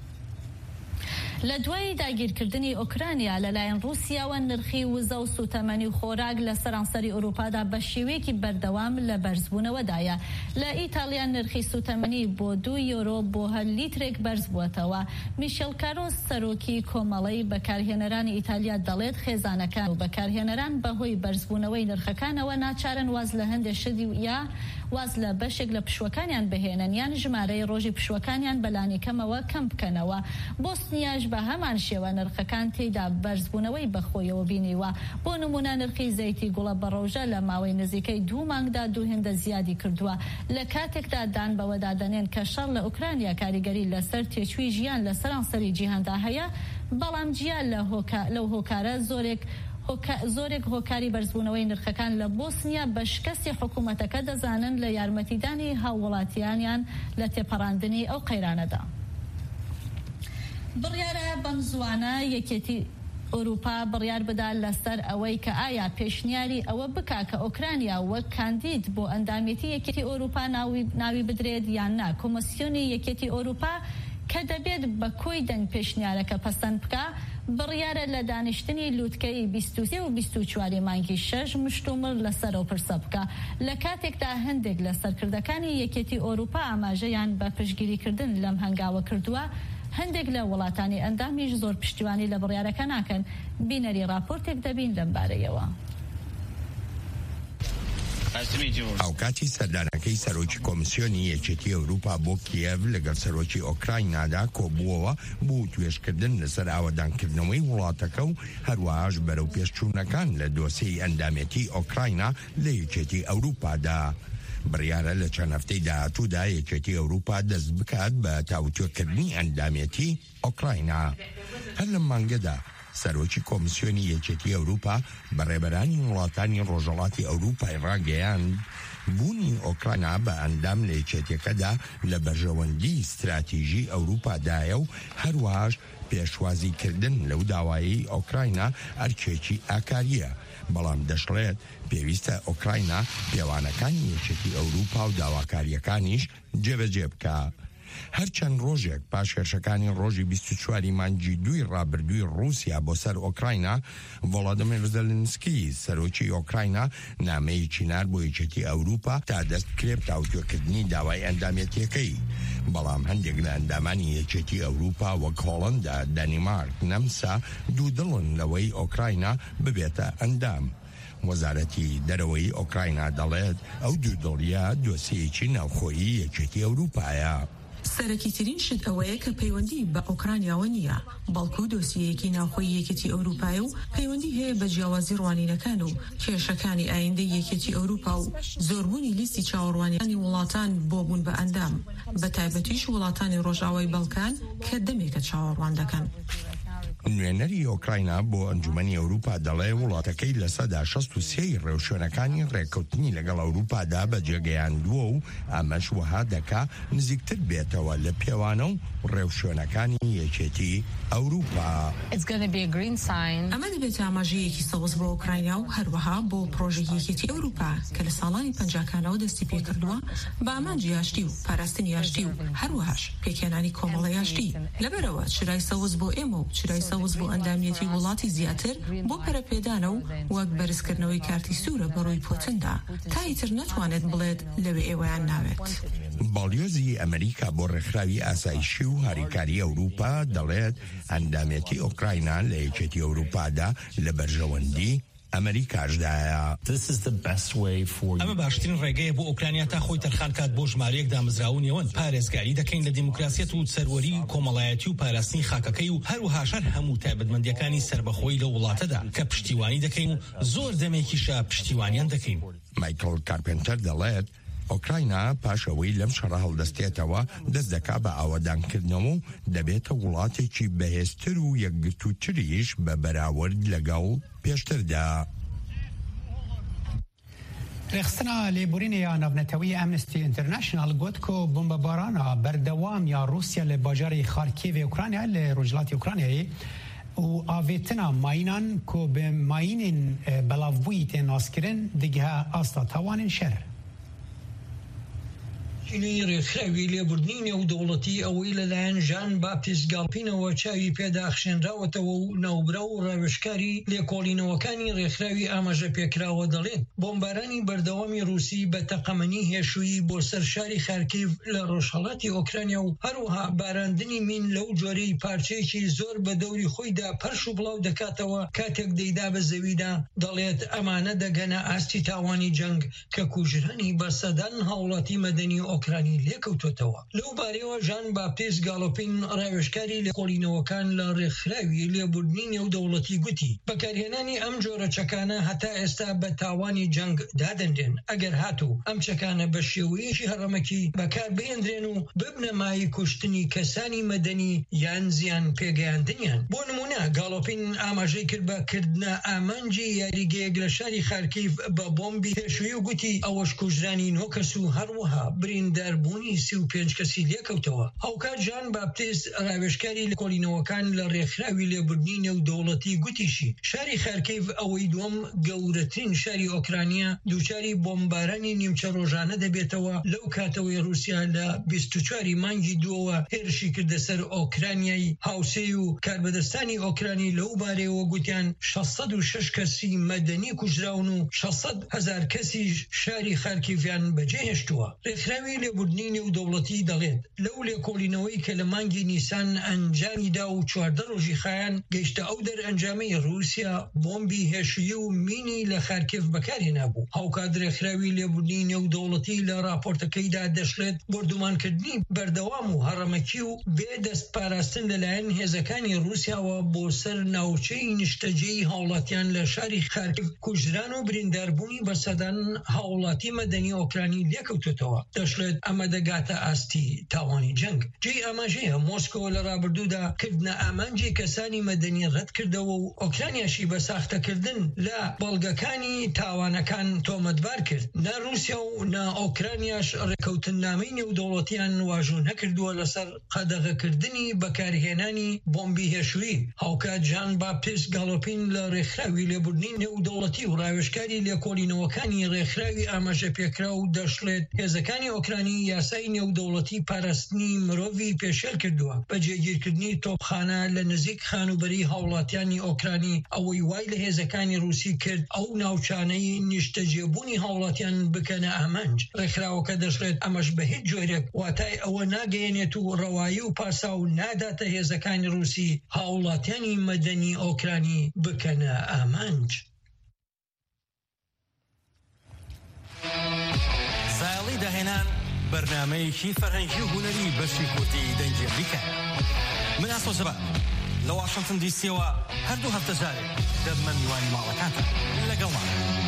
لە دوای داگیرکردنی ئۆکرانیا لەلایەن رووسیاوە نرخی وزە و سوتەمەنی و خۆراک لە سەرانسەری ئەوروپادا بە شێوەیەکی بەردەوام لە بەرزبوونەوەدایە. لە ئیتالیا نرخی سوتەمەنی بۆ 2 یۆرۆ بۆ هەر لیترێک بەرز بووەتەوە. میشێل کارۆس سەرۆکی کۆمەڵەی بەکارهێنەرانی ئیتالیا دەڵێت خێزانەکان و بەکارهێنەران بەهۆی بەرزبوونەوەی نرخەکانەوە ناچارن واز لە هەندێک شتی یا واز لە بەشێک لە پشوەکانیان بهێنن یان ژمارەی ڕۆژی پشوەکانیان بەلانی کەمەوە کەم بکەنەوە. بۆسنیاش بە هەمان شێوە نرخەکان تێیدا بەرزبوونەوەی بەخۆیەوە بینیوە. بۆ نمونە نرخی زەیتی گوڵە بە ڕۆژە لە ماوەی نزیکەی 2 مانگدا 2 هێندە زیادی کردووە. لە کاتێکدا دان بەوەدا دەنێن کە شەڕ لە ئوکرانیا کاریگەری لەسەر تێچووی ژیان لە سەرانسەری جیهاندا هەیە، بەڵام جیان لەو هۆکارە زۆرێک هۆکاری بەرزبوونەوەی نرخەکان لە بۆسنیا بە شکستی حکوومەتەکە دەزانن لە یارمەتیدانی هاوڵاتیانیان لە تێپەڕاندنی ئەو قەیرانەدا. بڕیارە بەم زوانە یەکێتی ئەوروپا بڕیار بدا لەسەر ئەوەی کە ئایا پێشنیاری ئەوە بکا کە ئۆکرانیا وەک کاندید بۆ ئەندامێتی یەکێتی ئەوروپا ناوی بدرێت یان نا. کۆمسیۆنی یەکێتی ئەوروپا کە دەبێت بە کۆی دەنگ پێشنیارەکە پەسەند بکە بڕیارە لە دانیشتنی لووتکەی 23 و 24 مانگی 6 مشتومڕ لەسەرەوە پرسە بکە. لە کاتێکدا هەندێک لە سەرکردەکانی یەکێتی ئەوروپا ئاماژەیان بە پشتگیریکردن لەم هەنگاوە کردووە، هەندێک لە وڵاتانی ئەندامیش زۆر پشتیوانی لە بڕیارەکە ناکەن. بینەری راپۆرتێک دەبین لەم بارەیەوە. ئەوکاتی سەردانەکەی سەرۆکی کۆمسیۆنی یەکێتی ئەوروپا بۆ کیێڤ لەگەڵ سەرۆکی ئۆکراینادا کۆبووەوە بۆ توێژکردن لەسەر ئاوەدانکردنەوەی وڵاتەکە و هەروەهاش بەرەو پێشچوونەکان لە دۆسەی ئەندامەتی ئۆکراینا لە یەکێتی ئەوروپادا. بڕیارە لە چەند هەفتەی داهاتوودا یەکێتی ئەوروپا دەست بکات بە تاوتوێکردنی ئەندامەتی ئۆکراینا. هەر لەم مانگەدا سەرۆکی کۆمسیۆنی یەکێتی ئەوروپا بەڕێبەرانی وڵاتانی ڕۆژهەڵاتی ئەوروپای ڕاگەیاند بوونی ئۆکراینا بە ئەندام لە یەکێتیەکەدا لە بەرژەوەندی استراتیژی ئەوروپادایە و هەروەهاش پێشوازیکردن لەو داوایی ئۆکراینا ئەرکێکی ئاکاریە. بەڵام دەشڵێت پێویستە ئۆکراینا پێوانەکانی یەکێتی ئەوروپا و داواکاریەکانیش جێبەجێ بکە. هەرچەند ڕۆژێک پاش هێرشەکانی ڕۆژی 24 مانگی 2 ڕابردووی رووسیا بۆ سەر ئۆکراینا، ڤڵادیمیر زەلنسکی سەرۆکی ئۆکراینا نامەیەکی نار بۆ یەکێتی ئەوروپا تا دەست بکرێت تاوتوێکردنی داوای ئەندامەتیەکەی. بەڵام هەندێک لە ئەندامانی یەکێتی ئەوروپا وەک هۆڵەندا، دانیمارک، نەمسا دوودڵن لەوەی ئۆکراینا ببێتە ئەندام. وەزارەتی دەرەوەی ئۆکراینا دەڵێت ئەو دوودڵیە دۆسیەکی ناوخۆیی یەکێتی ئەوروپایە. سەرەکیترین شت ئەوەیە کە پەیوەندی بە ئۆکرانیاوە نییە، بەڵکو دۆسیەیەکی ناوخۆی یەکێتی ئەوروپایە و پەیوەندی هەیە بە جیاوازی ڕوانینەکان و کێشەکانی ئایندەی یەکێتی ئەوروپا و زۆربوونی لیستی چاوەڕوانیانی وڵاتان بۆ بوون بە ئەندام، بە تایبەتیش وڵاتانی ڕۆژاوای بەڵکان کە دەمێکە چاوەڕوان دەکەن. نوێنەری ئۆکراینا بۆ ئەنجومەنی ئەوروپا دەڵێ وڵاتەکەی لە سەدا 63 ڕێوشوێنەکانی ڕێککەوتنی لەگەڵ ئەوروپادا بەجێگەیاندووە و ئەمەش وەها دەکا نزیکتر بێتەوە لە پێوانە و ڕێوشوێنەکانی یەکێتی ئەوروپا. ئەمە دەبێت ئاماژەیەکی سەوز بۆ ئۆکراینیا و هەروەها بۆ پرۆژەی یەکێتی ئەوروپا کە لە ساڵانی 50کانەوە دەستی پێکردووە بە ئامانجی یاشتی و پاراستنی یاشتی و هەروەهاش پێکێنانی کۆمەڵە یاشتی. لەبەرەوە چرای سەوز بۆ ئێمە و چرای سەوز بۆ ئەندامنیەتی وڵاتی زیاتر بۆ پەرەپێدانە و وەک بەرزکردنەوەی کارتی سوورە بەڕووی پۆتندا تا ئیتر نەتوانێت بڵێت لەوێ ئێوەیان ناوێت. باڵیۆزی ئەمریکا بۆ ڕێکخراوی ئاسایشی و هاریکاری ئەوروپا دەڵێت ئەندامەتی ئۆکراینا لە یەکێتی ئەوروپادا لە بەرژەوەندی ئەمریکاشدایە. ئەمە باشترین ڕێگەیە بۆ ئۆکرانیا تا خۆی تەرخان کات بۆ ژمارەیەک دامەزراونیەوەن. پارێزگاری دەکەین لە دیموکراسیەت و سەروەری کۆمەڵایەتی و پاراستنی خاکەکەی و هەروەها شەر هەموو تایبەتمەندیەکانی سربەخۆی لە وڵاتەدا کە پشتیوانی دەکەین و زۆر دەمێکیشە پشتیوانیان دەکەین. مایکل کارپنتەر دەڵێت ئۆکراینا پاشەوەی لەم شەڕە هەڵدەستێتەوە دەست دەکا بە ئاوەدانکردنەوە و دەبێتە وڵاتێکی بەهێزتر و یەکگرتووتریش بە بەراورد لەگەڵ پێشتردا. رخصتنا لێبورینەیە ناونەتەوەی ئەمنستی ئینتەرناشنال گوت کۆ بۆمبەبارانە بەردەوام یا رووسیا لە باژاری خارکیڤی ئوکرانیا لە ڕۆژهەڵاتی ئوکرانیایە و ئاڤێتنا ماینان کۆ بە ماینên بەڵاوبووی تێ ناسکردن دیگەها ئاستا تاوانên شەر. چینی ڕێکخراوی لێبوردنی نێودەوڵەتی ئەوەی لەلایەن ژان باپتیست گاڵپینەوە چاوی پێداخشێنراوەتەوە و ناوبرا و ڕاوێژکاری لێکۆڵینەوەکانی ڕێکخراوی ئاماژە پێکراوە دەڵێن بۆمبارانی بەردەوامی رووسی بە تەقەمەنی هێشووی بۆ سەر شاری خارکیڤ لە ڕۆژهەڵاتی ئۆکرانیا و هەروەها باراندنی مین لەو جۆرەی پارچەیەکی زۆر بە دەوری خۆیدا پەرش و بڵاو دەکاتەوە کاتێک دەیدا بە زەویدا دەڵێت ئەمانە دەگەنە ئاستی تاوانی جەنگ کە کوژرانی بەسەدان هاوڵاتی مەدەنی ئۆکرانی لێکەوتوتەوە. لەو بارەوە ژان باپتیست گاڵۆپین ڕاوێژکاری لێکۆڵینەوەکان لە ڕێکخراوی لێبوردنی نێودەوڵەتی گوتی بەکارهێنانی ئەم جۆرە چەکانە هەتا ئێستا بە تاوانی جەنگ دادەندێن ئەگەر هاتوو ئەم چەکانە بە شێوەیەکی هەڕەمەکی بەکار بهێنرێن و ببنە مای کوشتنی کەسانی مەدەنی یان زیان پێگەیاندنیان. بۆ نمونە گاڵۆپین ئاماژەی کرد بە کردنە ئامانجی یاریگەیەک لە شاری خارکیڤ بە بۆمبی هێشووی و گوتی ئەوەش کوژرانی 9 کەس و هەروەها برینداربوونی 35 کەسی لێکەوتەوە. هاوکات ژان باپتیست ڕاوێژکاری لێکۆڵینەوەکان لە ڕێکخراوی لێبوردنی نێودەوڵەتی گوتیشی شاری خارکیڤ ئەوەی دووەم گەورەترین شاری ئۆکرانیا دووچاری بۆمبارانی نیمچە ڕۆژانە دەبێتەوە لەو کاتەوەی رووسیا لە 24 مانگی دووەوە هێرشی کردە سەر ئۆکرانیای هاوسێ و کاربەدەستانی ئۆکرانی لەو بارەوە گوتیان 606 کەسی مەدەنی کوژراون و 600,000 کەسی شاری خارکیڤیان بەجێهێشتووە. ڕێکخراوی لێبوردنی نێودەوڵەتی دەڵێت لەو لێکۆڵینەوەی کە لە مانگی نیسان ئەنجامیدا و 14 ڕۆژی خایان گەیشتە ئەو دەرئەنجامەی رووسیا بۆمبی هێشویی و مینی لە خارکیڤ بەکارهێنا بوو. هاوکات ڕێکخراوی لێبوردنی نێودەوڵەتی لە راپۆرتەکەیدا دەشڵێت بردومانکردنی بەردەوام و هەڕەمەکی و بێدەست پاراستن لەلایەن هێزەکانی رووسیاوە بۆ سەر ناوچەی نیشتەجێی هاوڵاتیان لە شاری خارکیڤ کوژران و برینداربوونی بەسەدان هاوڵاتی مەدەنی ئۆکرانی لێکەوتوتەوە. دەشڵێت ئەمە دەگاتە ئاستی تاوانی جەنگ. جێی ئاماژەیە مۆسکۆ لە ڕابردوودا کردنە ئامانجی کەسانی مەدەنی ڕەت کردەوە و ئۆکرانیاشی بە ساختەکردن لە بەڵگەکانی تاوانەکان تۆمەتبار کرد. نا رووسیا و نا ئۆکرانیاش ڕێکەوتنامەی نێودەوڵەتیان واژوو نەکردووە لەسەر قەدەغەکردنی بەکارهێنانی بۆمبی هێشووی. هاوکات ژان باپتیست گاڵۆپین لە ڕێکخراوی لێبوردنی نێودەوڵەتی و ڕاوێژکاری لێکۆڵینەوەکانی ڕێکخراوی ئاماژە پێکرا و دەشڵێت هێزەکانی ئۆکرانیا ئۆکرانی یاسای نێودەوڵەتی پاراستنی مرۆڤی پێشێل کردووە بە جێگیرکردنی تۆپخانە لە نزیک خانوبەری هاوڵاتیانی ئۆکرانی ئەوەی وای لە هێزەکانی رووسی کرد ئەو ناوچانەی نیشتەجێبوونی هاوڵاتیان بکەنە ئامانج. ڕێکخراوەکە دەژڵێت ئەمەش بە هیچ جۆرێک واتای ئەوە ناگەیەنێت و ڕەوایی و پاسا و ناداتە هێزەکانی رووسی هاوڵاتیانی مەدەنی ئۆکرانی بکەنە ئامانج. ساڵی داهێنان بەرنامەیەکی فەرهەنگی و هونەری بەشی کورتی دەنگی ئەمریکا. من ئاسۆ زەبا لە واشنگتن دیسیەوە هەردوو هەفتە جارێک دەبمە میوانی ماڵەکانتان لەگەڵمان.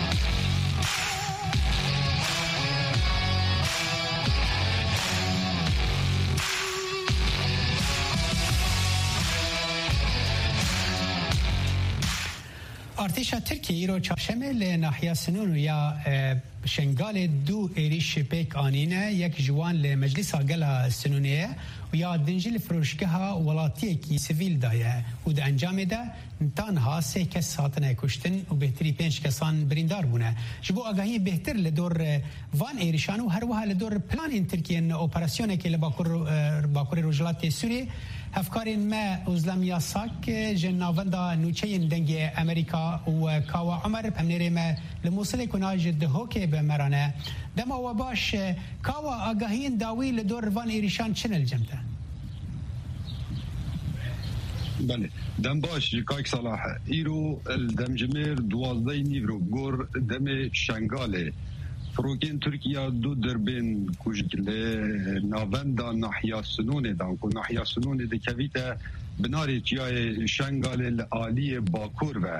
ارتشا ترکیه ایرو چهارشنبه ل ناحیه سنون یا شنگال دو ایریش پیک آنینه یک جوان ل مجلس گلا سنونیه و یا دنجل فروشگاه ولاتی کی سیویل دایه و د انجام ده تنها 3 کس هاتنه کشتن و بهتری 5 کسان بریندار بونه. جبو آگاهی بهتر لدور وان ایریشان و هر وها لدور پلان ترکیه اپراسیونه که لباکور روجلات سوریه هفکارین ما ازلام یاساک جناوندا نوچین دنگ امریکا و کاوا عمر پمنیره ما لموصل کناج دهوکه به مرانه دما و باش کاوا آگاهین داوی لدور وان ایریشان چنل جمته. بله دم باش کاک صلاح ایرو دمجمیر 12 نیورو گور دم شنگاله فروکین ترکیه دو دربین کجله ناوندا ناحیه سنون دان کو ناحیه سنون دکویت بناری جای شنگال عالی باکور و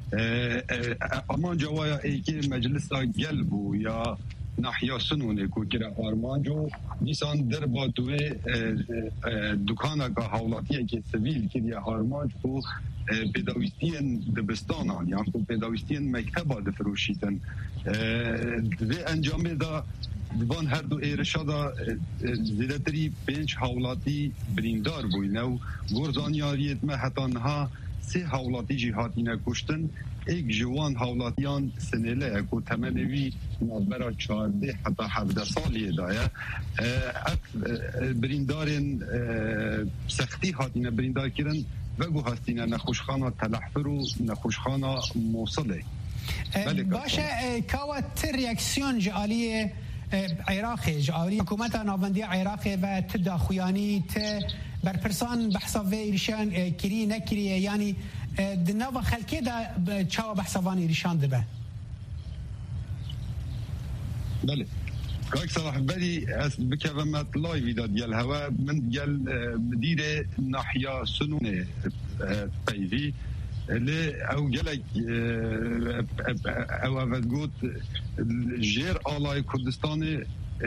امان جوایا ایکی مجلس گلبو یا ناحیه سنونه کو کرا آرمانجو دیسان در با دوی دکانه که حولاتیه که سویل که دیا آرمانج کو پیداویستین دبستانان یعنی کو پیداویستین مکتبا دفروشیتن و انجامه دا دوان هر دو ایرشا دا زیدتری 5 حولاتی بریندار بوینه و گرزانیاریت ما حتی نها 3 حولاتی جهاتینه کشتن ایک جوان حولاتیان سنیله کو تمنوی نابرا 14 حتی 17 سالیه دایه بریندارین سختی هاتینه بریندار کرن و گو هستینه نخوشخانه تلحفر و نخوشخانه موصله. باشه کاوت ریاکسیون جعالی عراق جعالی حکومت ناوندی عراق و تداخویانی برپرسان بحثا و ایرشان کری نکری یعنی دنوا خلکه دا چاو بحثوانی ایرشان دبه. بله کاک صلاح بدی از بکوامت لایوی داد گل هوا من گل مدیر ناحیه سنون پیوی لی او گلک او اول گوت جیر آلای کردستان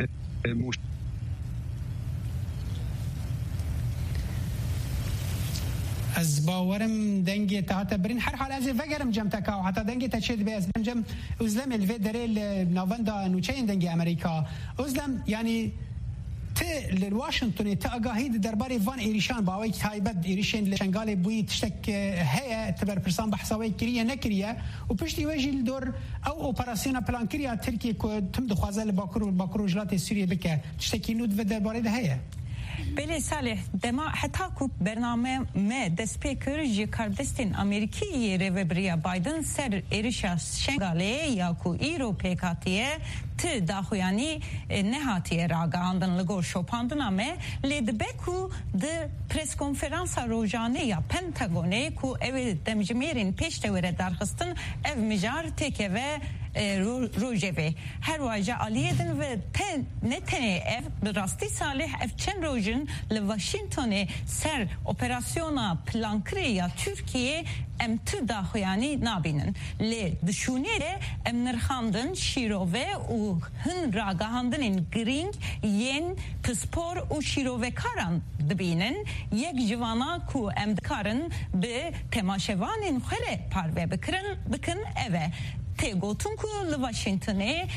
از باورم دنگی تا برین هر حال از وگرم جم تکاو حتی دنگی تا چید بیاز جم ازلم الوی دریل ناوندا نوچین دنگی امریکا ازلم یعنی ت لواشنطن تا آگاهی درباره وان ایریشان باوی تایبت ایریشن لشنگال بوی تشتک هيا تبر پرسان بحثاوی کریه نکریه و پشتی وجه دور او اپراسیون پلان کریه ترکیه که تم دخوازه لباکور وجلات سوریه بکه تشتکی نود و درباره ده هيا بله صالح دما حتی کو برنامه ما دسپیکر جی کردستین امریکی روبریا بایدن سر ایرشا شنگاله یا کو ایرو پیکاتیه ت داخویانی نهاتیه راگاندن لگور شوپاندن امه لیدبکو ده پرس کنفرانسا روزانه یا پنتاگونه کو او دمجمیرین پیشته وره درخستن او مجار تکه و روجه هر واجه آلیدن و نتنه اف براستی صالح اف چند روزن لواشنطن سر اپراسیونا پلانکری یا ترکیه ام تو داخویانی نابینن لی دشونه ام نرخاندن شیروه و هن راگاهاندن این گرینگ ین پسپور و شیروه کاران دبینن یک جوانا کو ام دکارن به تماشوان خوره پاروه بکن اوه تگوتون که لواشنطنه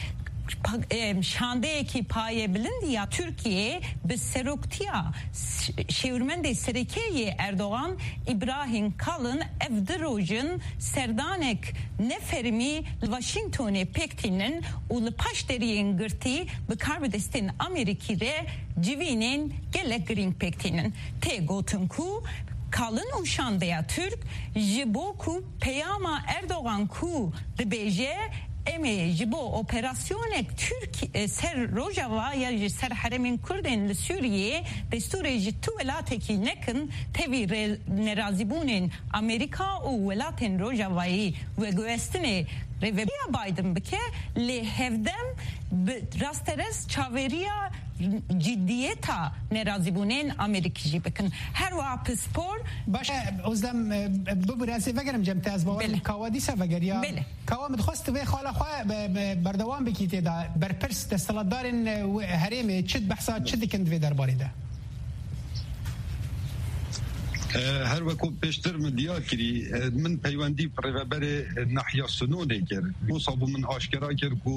şandeyeki paye bilindi ya Türkiye bir seroktiya şevrmende Serikeyi Erdoğan İbrahim Kalın evdirojin serdanek nefermi Washington'e pektinin ulu paşteriyen gırti bikarbidestin Amerika'da civinin gelek green pektinin te gotunku Kalın uşandaya Türk jiboku peyama Erdoğan ku dbeje eme jibo operasyonek Türk ser Rojava ya ser haremin Kurdin li Suriye desturi jittu velateki nekin tevi nerazibunin Amerika u velatin Rojava'yı ve göestini Revebiya Biden bike li hevdem rasteres çaveriya ciddiyeta nerazibunin Amerikacı bakın her vapı spor باش özlem bu biraz vegerim cemtaz bu kawadisa vegeria kavam dxost ve xala xwa berdawam bikite da berpers destaladarın hereme çid bahsa çid kend ve derbarida هر وکو پیشتر من دیا کری من پیوندی پربر ناحیه سنونه کرد بو صابو من آشکرا کرد کو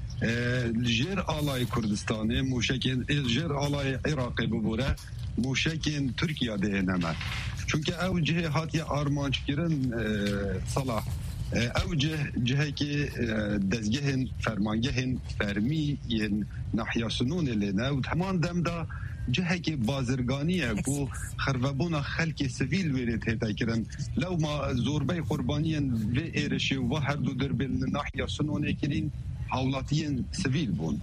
جر آلای کردستانه موشکین جر آلای عراقی ببوره موشکین ترکیه ده نمه چونکه او جه هاتی آرمانچ کرن صلاح او جهه که دزگهن فرمانگهن فرمی ناحیه سنونه لینه و همان دم دا جهه که بازرگانیه بو خربونا خلق سویل ویرت هتا کرن لو ما زوربای قربانیان و ایرشی و هر دو در بین ناحیه سنونه کرین حولاتیان سویل بون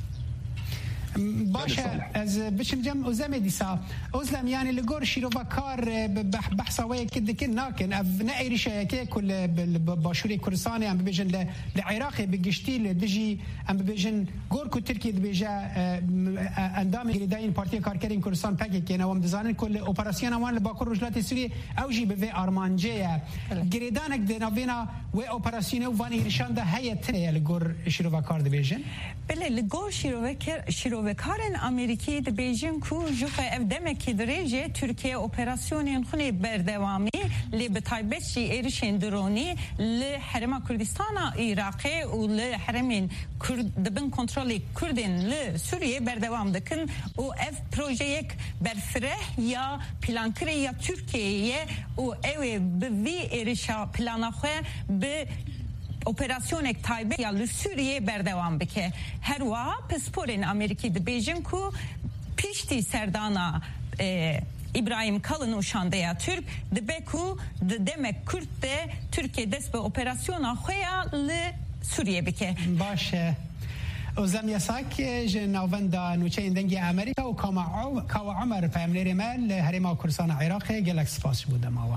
باشه از بشم جم ازم دیسا ازلم یعنی لگور شیروا کار بحثا وی کد کن ناکن اف نایریشه که کل باشوری کردستان ام ببیجن لعراق بگشتی لدجی ام ببیجن گور کو ترکیه ببیجه اندام گریداین پارتی کارکرین کردستان پکی که نوام دزانن کل اپراسیون وان لباکور رجلات سوریه اوجی به آرمانجه گریدانک دنابینا و اپراسیون وان ایرشان ده هیئت لگور شیروا کار دبیجن بله لگور شیروا کارن امریکی د بیجین کو جوفه اف دمکی درجه ترکیه اپراسیون خونی بردوامی لی بتایبشی ایرشین درونی لی حرم کردستان عراقی و لی حرمین دبن کنترل کردین لی سوریه بردوام دکن و اف پروژه یک برفره یا پلانکری یا ترکیه و اوی به وی ایرشا پلانخواه به operasyonek taybe ya Suriye berdevam bike her wa pasporin Amerika'da Beijing ku pişti serdana İbrahim Kalın uşandaya Türk de beku de demek Kürt de Türkiye desbe operasyona xoya li Suriye bike باشه özlem yasak jenavenda nuçeyin dengi Amerika و kava Ömer family mal herima Kurdistan Irak gelak spas بوده ماوا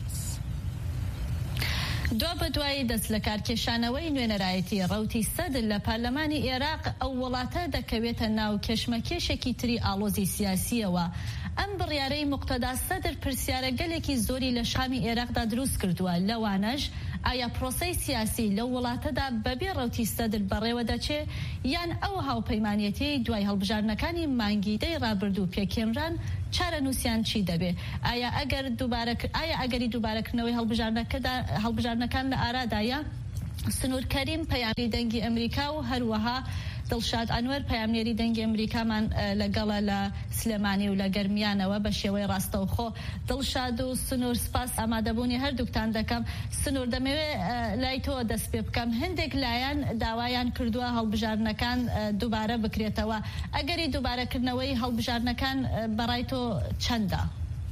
دو بدوای دەست لە کارکێشانەوەی نوێنەرایەتی ڕەوتی سەدر لە پارلەمانی عێراق ئەو وڵاتە دەکەوێتە ناو کێشمەکێشێکی تری ئاڵۆزی سیاسیەوە ئەم بڕیارەی موقتەدا سەدر پرسیارە گەلێکی زۆری لە شامی عێراقدا دروست کردووە لەوانەش ئایا پرۆسەی سیاسی لەو وڵاتەدا بەبێ ڕەوتی سەدر بەڕێوە دەچێ یان ئەو هاوپەیمانیەتی دوای هەڵبژارنەکانی مانگیدەی ڕابردوو پێکێمران چارە نووسیان چی دەبێ ئایا ئەگەری دووبارەکردنەوەی هەڵبژارنەکان لە ئارادایە سنوورکەریم پەیامی دەنگی ئەمریکا و هەروەها دڵشاد ئەنوەر پەیامنێری دەنگی ئەمریکامان لەگەڵە لە سلێمانی و لە گەرمیانەوە بە شێوەی ڕاستەوخۆ دڵشاد و سنوور سپاس ئامادەبوونی هەردووکتان دەکەم سنوور دەمەوێت لای تۆ دەست پێ بکەم هەندێک لایەن داوایان کردووە هەڵبژارنەکان دووبارە بکرێتەوە ئەگەری دووبارەکردنەوەی هەڵبژارنەکان بەڕای تۆ چەندە؟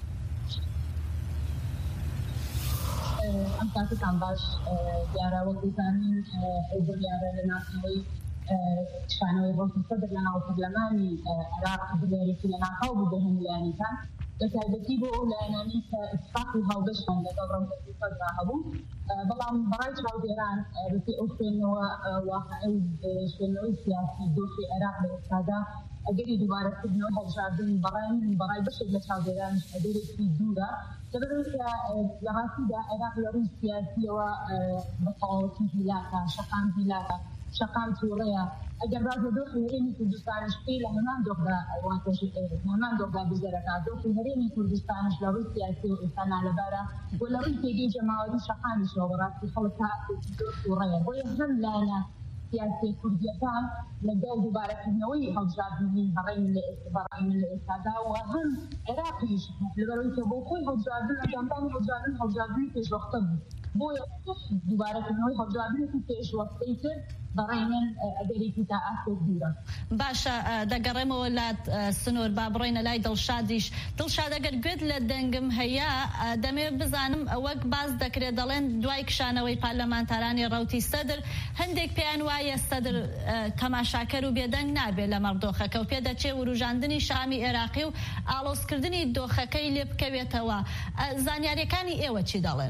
ئەم کاتتان باش دیاراوەگوزانین ئەو بڕیارە لە ناسنەوەی شانەوەی ڕۆژی سەدر لە ناو پەرلەمانی عێراق بڕیارێکی لە ناقاو بوو بە هەموو لایەنەکان لە تایبەتی بۆ ئەو لایەنانی کە ئیتفاقی هەڵبەشان لەگەڵ ڕەوتی سەدرا هەبوو بەڵام بەڕای چاودێران بەپێی ئەو شوێنەوە واقعی شوێنەوەی سیاسی دۆخی عێراق لە ئێستادا ئەگەری دووبارەکردنەوە هەڵبژاردن بەڕای بەشێک لە چاودێرانش ئەدەرێکی دوورە لەبەرەوەی لە ڕاستیدا عێراق لە ڕووی سیاسیەوە بە تەواوەتی هیلاکە شەقام هیلاکە شەقام تووڕەیە ئەگەر ڕازە دۆخی هەرێمی کوردستانش پێ لە هەمان دۆخدا بزەرەکە دۆخی هەرێمی کوردستانش لە ڕووی سیاسی و ئێستا نالەبارە بۆ لە ڕووی تێگەی جەماوەری شەقامیشەوە بەڕاستی خەڵک تا زۆر تووڕەیە بۆیە هەم لایەنە سیاسی کوردیەکان لەگەڵ دووبارەکردنەوەی هەڵبژاردننی بەڕێی من لە ئێستادا و هەم عێراقیش لەبەرەوەی کە بۆ خۆی هەڵبژاردن ئەنجامدانی هەڵبژاردننی پێشوەختە بوو بۆیە دووبارەکردنەوەی هەڵبژاردنێکی پێشوەختەی کرد بەڕێی من ئەگەرێکی تا ئاسێک دوورە. باشە دەگەڕێمەوە لە سنوور با بڕۆینە لای دڵشادیش. دڵشاد ئەگەر گوێت لە دەنگم هەیە دەمێ بزانم وەک باز دەکرێت دەڵێن دوای کشانەوەی پارلەمانتارانی ڕەوتی سەدر هەندێک پێیان وایە سەدر تەماشاکەر و بێدەنگ نابێت لە مەڕدۆخەکە و پێدەچێ وروژاندنی شامی عێراقی و ئاڵۆزکردنی دۆخەکەی لێ بکەوێتەوە. زانیاریەکانی ئێوە چی دەڵێن؟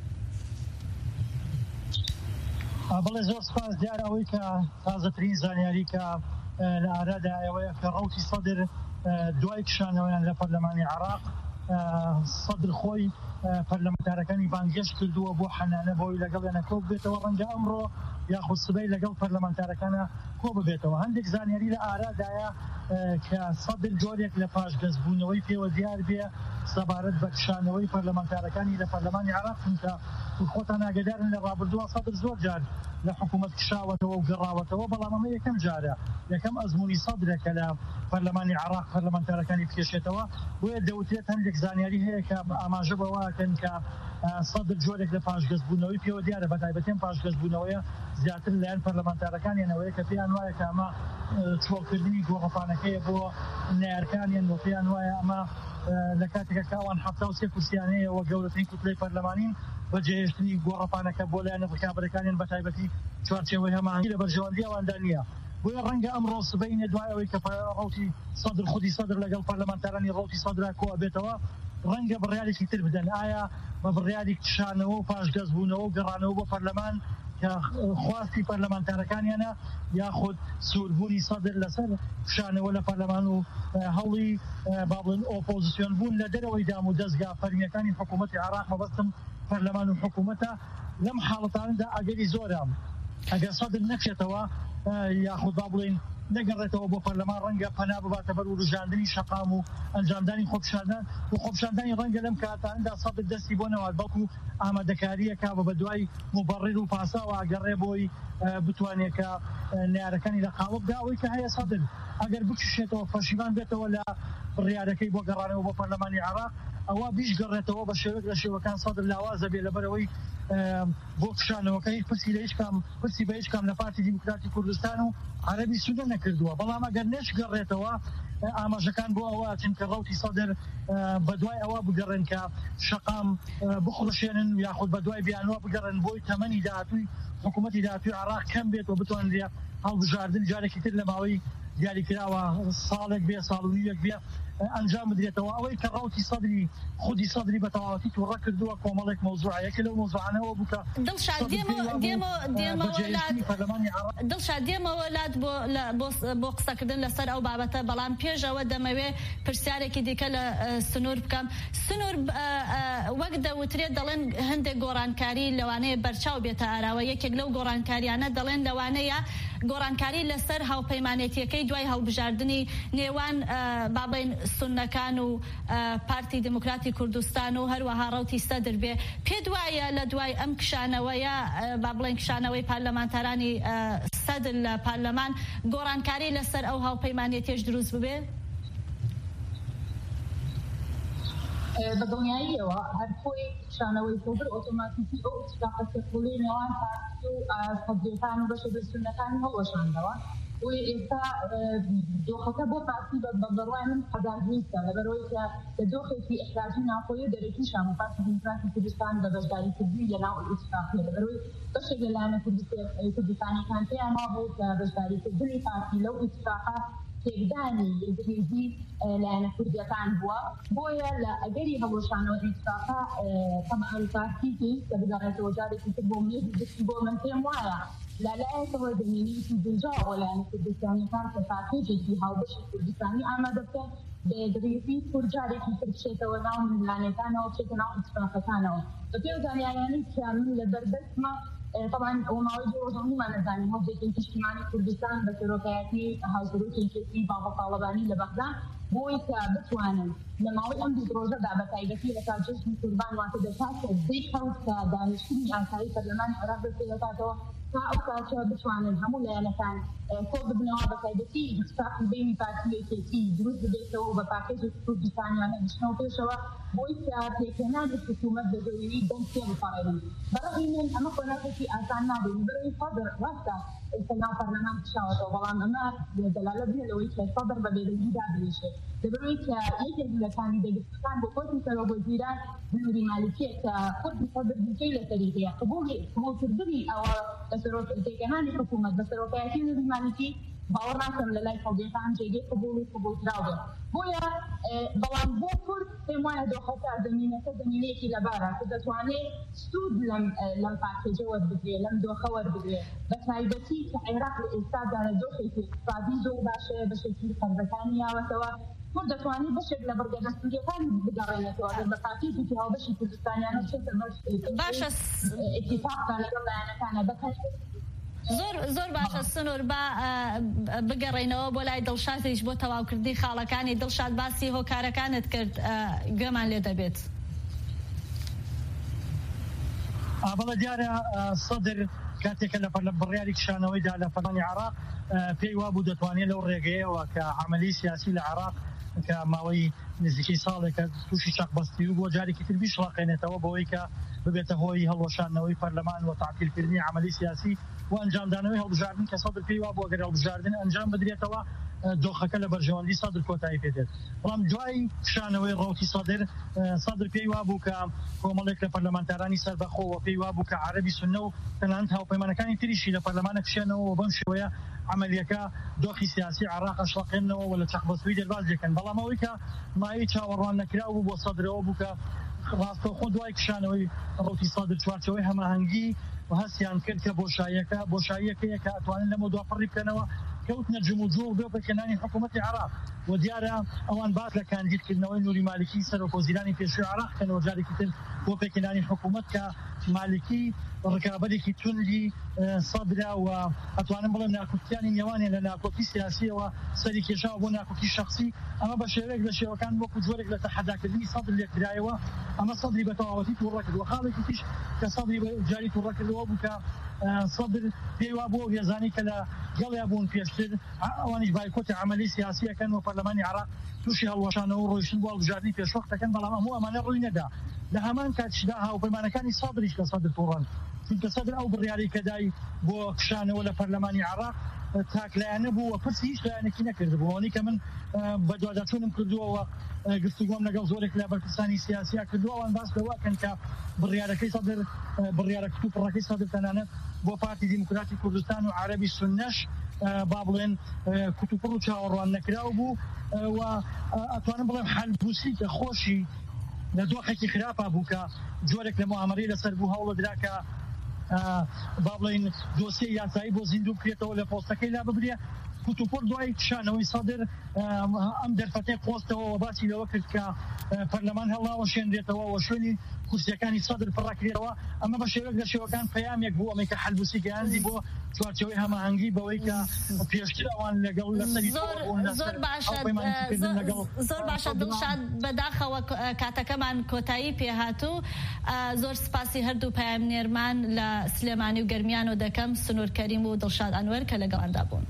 بەڵێ زۆر سپاس دیارەوەی کە تازەترین زانیاری کە لە ئارادا ئەوەیە کە ڕەوتی سەدر دوای کشانەوەیان لە پەرلەمانی عێراق سەدر خۆی پەرلەمانتارەکانی بانگێشت کردووە بۆ حەنانە بۆی لەگەڵیانە کۆ ببێتەوە ڕەنگە ئەمڕۆ یاخود سبەی لەگەڵ پەرلەمانتارەکانە کۆ ببێتەوە. هەندێک زانیاری لە ئارادایە کە سەدر جۆرێک لە پاشگەزبوونەوەی پێوە دیار بێ سەبارەت بە کشانەوەی پەرلەمانتارەکانی لە پەرلەمانی عێراق چونکە خۆتان ئاگادارن لە ڕابردووە سەدر زۆر جار لە حکوومەت کشاوەتەوە و گەڕاوەتەوە بەڵام ئەمە یەکەم جارە یەکەم ئەزموونی سەدرێکە لە پەرلەمانی عێراق پەرلەمانتارەکانی بکێشێتەوە بۆیە دەوترێت هەندێک زانیاری هەیە کە ئاماژە بەواکەن کە سەدر جۆرێک لە پاشگەزبوونەوەی پێوە دیارە بەتایبەتێن پاشگەزبوونەوەیە زیاتر لایەن پەرلەمانتارەکانیانەوەی کە پێیان وایە کە ئەمە چۆڵکردنی گۆڕەپانەکەیە بۆ نایەرەکانیان بۆ پێیان وایە ئەمە لە کاتێکە کاوان 73 کورسیانەیەوە گەورەترین کوتلەی پەرلەمانین بەجێهێشتنی گۆڕەپانەکە بۆ لایەنە ڕکابەرەکانیان بەتایبەتی چوارچێوەی هەماهنگی لە بەرژەوەندی ئەواندا نییە. بۆیە ڕەنگە ئەمڕۆ سبەینە دوای ئەوەی کە ڕەوتی سەدر خودی سەدر لەگەڵ پەرلەمانتارانی ڕەوتی سەدرا کۆ ئەبێتەوە ڕەنگە بڕیارێکی تر بدەن ئایا بە بڕیاری کشانەوە و پاشگەزبوونەوە و گەڕانەوە بۆ پەرلەمان کە خواستی پەرلەمانتارەکانیانە یاخود سووربوونی سەدر لەسەر کشانەوە لە پەرلەمان و هەوڵی با بڵێن ئۆپۆزیسیۆن بوون لە دەرەوەی دام و دەستگا فەرمیەکانی حکوومەتی عێراق مەبەستم پەرلەمان و حکوومەتە لەم حاڵەتانەدا ئەگەری زۆرە ئەگەر سەدر نەچێتەوە یاخود با بڵێن نەگەڕێتەوە بۆ پەرلەمان ڕەنگە پەنا بباتە بەر وروژاندنی شەقام و ئەنجامدانی خۆپشاندانی ڕەنگە لەم کاتاندا سەدر دەستی بۆ نەوات بەڵکو ئامادەکاریەکە بە دوای مبەڕیر و پاساوە ئەگەڕێ بۆی بتوانێت کە نارەکانی لە قاڵبدا ئەوەی کە هەیە سەدر ئەگەر بکشێتەوە پەشیمان بێتەوە لە بڕیارەکەی بۆ گەڕانەوە بۆ پەرلەمانی عێراق ئەوە بیش گەڕێتەوە بە شێوەیەک لە شێوەکان سەدر لاوازە بێ لەبەرەوەی بۆ کشانەوەکەی پرسی بە هیچ کام لە پارتی دیموکراتی کوردستان و عەرەبی سوودە نەکردووە بەڵام ئەگەر نەش گەڕێتەوە ئاماژەکان بۆ ئەوە چونکە ڕەوتی سەدر بە دوای ئەوە بگەڕێن کە شەقام بخڕشێنن یاخود بە دوای بیانوە بگەڕێن بۆی تەمەنی داهاتووی حکوومەتی داهاتووی عێراق کەم بێت و بتوانن هەڵبژاردن جارێکی تر لە ماوەی دیاریکراوە ساڵێک بێ ساڵ و نیوەک بێ ئەنجام بدرێتەوە ئەوەی کە ڕەوتی سەدری خودی سەدری بە تەواوەتی تووڕە کردووە کۆمەڵێک مەوزوعەیەکە لەو مەوزوعانەوە بووکە دڵشاد دێمەوە لات بۆ قسەکردن لەسەر ئەو بابەتە بەڵام پێشەوە دەمەوێ پرسیارێکی دیکە لە سنوور بکەم. سنوور وەک دەوترێت دەڵێن هەندێک گۆڕانکاری لەوانەیە بەرچاو بێتە ئاراوە یەکێک لەو گۆڕانکاریانە دەڵێن لەوانەیە گۆڕانکاری لەسەر هاوپەیمانێتیەکەی دوای هەڵبژاردننی نێوان بابڵێن سونەکان و پارتی دموکراتی کوردستان و هەروەها ڕەوتی سەدر بێ پێ دوایە لە دوای ئەم کشانەوەیە با بڵێن کشانەوەی پارلەمانتارانی سەدر لە پارلەمان گۆڕانکاری لەسەر ئەو هاوپەیمانێتیش دروست ببێ؟ بە دڵنیاییەوە هەر خۆی کشانەوەی سەدر ئۆتۆماتیکی ئەو ئیتفاقە سەرکوڵی نێوان پارتی و حەزبیەکان و بەشە سونەکانی هەڵوەشاندەوە و ئێستا دۆخەکە بۆ پارتی بە بڕوای من حەزاردویستە لەبەرەوەی کە لە دۆخێکی ئەحتیاجی ناوخۆیی و دەرەکی شام و پارتی دیموکراتی کوردستان بە بەشداریکردنی لەناو ئیتفاقیە لەبەرەوەی بەشێک لە لایەنە کوردستانیەکان پێیان وابوو کە بەشداریکردنی پارتی لەو ئیتفاقە تێکدانی گرێزی لایەنە کوردیەکان بووە بۆیە لە ئەگەری هەڵوەشانەوە ئیتفاقە تەمەن پارتیی کە بگەڕێتەوە جارێکی تر بۆ مێژی بۆ من پێم وایە لەلایەتەوە دەمێنێتی دژاوە لایەنە کوردستانیەکان کە پاکێجێکی هاوبەشی کوردستانی ئامادە بکەن بێگرێزی کورجارێکی تر بچێتەوە ناو میلانەکانەوە بچێتە ناو ئیتفاقەکانەوە بە پێ زانیاریانی کە من لە بەردەستمە طبعا وماوەی ڕۆژانیمان نەزانین هەڵبژێکی نیشتیمانی کوردستان بە سەرۆکایەتی هاوسەرۆکێکی باوە تاڵەبانی لە بەغداد بۆی کە بتوانن لە ماوەی ئەم دوو ڕۆژەدا بە تایبەتی لە کاتژێژنی قوربان واتە دەکات کە دەی کەوت کە دانیشتنی ئاسایی پەرلەمانی عێراق دەستپێ دەکاتەوە تا ئەو کاتە بتوانن هەموو لایەنەکان کۆ ببنەوە بە تایبەتی ئیتفاقی بینی پارتیەکێتی دروست ببێتەوە و بە پاکێج کوردستانیانە بچنەوە پێشەوە بۆی کە پێکهێنانی حکوومەت بە زۆرینەی دەنگ پێ بپەڕێنن بەڕێی من ئەمە کۆناکێکی ئاسان نابێت بەڕێی سەدر ڕاستە ئێستا پەرلەمان پشاوەتەوە بەڵام ئەمە دەلالە بێت لەوەی کە سەدر بە بێدەنگی دابێژێت لەبەرەوەی کە یەکێک لە کاندیدەگرتەکان بۆ پۆستی سەرۆکوەزیران نوری مالیکیە کە خودی سەدر بووکەی لە سەریدەیە قبولکردنی ئەوە لە پێکهێنانی حکوومەت بە سەرۆکایەتی نوری مالیکی باوەڕ ناکەم لە لای خەڵکیەکان جێگەی قبولکراو بێت بۆیە بەڵام بۆ کورد پێم وایە دۆخەکە زەمینەکە زەمینەیەکی لەبارە کە دەتوانێت سوود لەم پاکێجە وەربگرێت لەم دۆخە وەربگرێت بە تایبەتی کە عێراق لە ئێستادا لە دۆخێکی اقتصادی زۆر باشەیە بەشێکی قەرزەکانی یاوەتەوە کورد دەتوانێت بەشێک لە بەرگەدەستوریەکان بگەڕێنێتەوە لە پاکێجێکی هاوبەشی کوردستانیانە بچێتە باشە ئیتیفاقدا لەگەڵ لایەنەکانە بەکەشێت زۆر باشە سنوور بە بگەڕێنەوە بۆ لای دڵشادیش بۆ تەواوکردنی خاڵەکانی دڵشاد باسی هۆکارەکانت کرد گوێمان لێ دەبێت بەڵێ دیارە سەدر کاتێکە لە بڕیاری کشانەوەیدا لە فەرمانی عێراق پێی وابوو دەتوانێت لەو ڕێگەیەوە کە عەمەلی سیاسی لە عێراق کە ماوەی نزیکەی ساڵێکە تووشی چاقبەستی و بۆ جارێکی تر بیشڵاقێنێتەوە بۆەوەی کە ببێتە هۆی هەڵوەشاندنەوەی پەرلەمان و تعتیلکردنی عەمەلی سیاسی و ئەنجامدانەوەی هەڵبژاردن کە سەدر پێی وابوو ئەگەر هەڵبژاردن ئەنجام بدرێتەوە دۆخەکە لە بەرژەوەندی سەدر کۆتایی پێدێت بەڵام دوای کشانەوەی ڕۆکی سەدر پێی وابوو کە کۆمەڵێک لە پەرلەمانتارانی سەربەخۆوە پێی وابوو کە عەرەبی سوننە و تەنانەت هاوپەیمانەکانی تریشی لە پەرلەمانە کشێنەوە و بەم شێوەیە عملیەکە دۆخی سیاسی عێراق ئەشڵەقێنەوە و لە چەقبەستووی دەرباز دەکەن بەڵام ئەوەی کە مایەی چاوەڕوان نەکراو بوو بۆ سەدرەوە بوو کە ڕاستەوخۆ دوای کشانەوەی ڕۆکی سەدر چوارچەوەی هەماهەنگی و هەستیان کرد کە بۆشاییەکەیە کە ئەتوانن لەمە دوا پڕی بکەنەوە کەوتنە جموجۆ بێ بەکەنانی حکوومەتی عێراق و دیارە ئەوان بات لە کاندیدکردنەوەی نوری مالیکی سەرۆکوەزیرانی پێشووی عێراق کەنەوە جارێکی تر بۆ پێکەنانی حکوومەت کە مالیکی ڕکابەرێکی توندی سەدرا و ئەتوانم بڵێم ناکوتیانی نێوانێ لە ناکۆکی سیاسیەوە سەری کێشاوە بۆ ناکۆکی شخصی ئەمە بە شێوەیەک لە شێوەکان وەکو جۆرێک لە تەحەداکردنی سەدر لێکرایەوە ئەمە سەدری بە تەواوەتی تووڕە کردووە خاڵێکی تیش کە سەدری جاری تووڕە کردەوە بوو کە سەدر پێی وابوو هێزانی کە لە گەڵیا بوون پێشتر ئەوانیش بایکۆتی عەمەلی سیاسیەکەن و پەرلەمانی عێراق تووشی هەڵوەشانەوە و ڕۆیشتن بۆ هەڵبژاردننی پێشوەختەکەن بەڵام هەموو ئەمانە ڕووی نەدا لە هەمان کاتیشدا هاوپەیمانەکانی سەدریش لە سەدر تووڕەن چونکە سەدر ئەو بڕیاری کە دای بۆ کشانەوە لە پەرلەمانی عێراق تاکلایانە بوو و پرسی هیچ لایەنێکی نەکرد بوو ئەوەی کە من بە دوواداچوونم کردووەوە گفتوگۆم لەگەڵ زۆرێک لە بەرپرسانی سیاسیا کردووە ئەوان باس لەوەکەن کە بڕیارەکەی سەدر بڕیارە کتوپڕەکەی سەدر تەنانەت بۆ پارتی دیموکراتی کوردستان و عەرەبی سوننەش با بڵێن کتوپڕ و چاوەڕوان نەکراو بوو و ئەتوانم بڵێم حەلبوسی کە خۆشی لە دۆخێکی خراپە بوو کە جۆرێک لە مۆامەرەی لەسەر بوو هەوڵە درا کە با بڵێن دۆسیە یاسایی بۆ زیندوو بکرێتەوە لە پۆستەکەی لا ببرێ کتوپڕ دوای کشانەوەی سەدر ئەم دەرفەتەی قۆستەوە و باسی لەوە کرد کە پەرلەمان هەڵاوە شێنرێتەوە و شوێنی کورسیەکانی سەدر پڕەکرێتەوە ئەمە بە شێوەیەک لە شێوەکان پەیامێک بوو ئەمەی کە حەلبوسی گەیاندی بۆ چوارچەوەی هەماهەنگی بەوەی کە پێشتر ئەوان لەگەڵ لەسەری زۆر باشە دڵشاد بەداخەوە کاتەکەمان کۆتایی پێهاتوو زۆر سپاسی هەردوو پایامنێرمان لە سلێمانی و گەرمیان و دەکەم سنوور کەریم و دڵشاد ئەنوەر کە لەگەڵاندا بوون.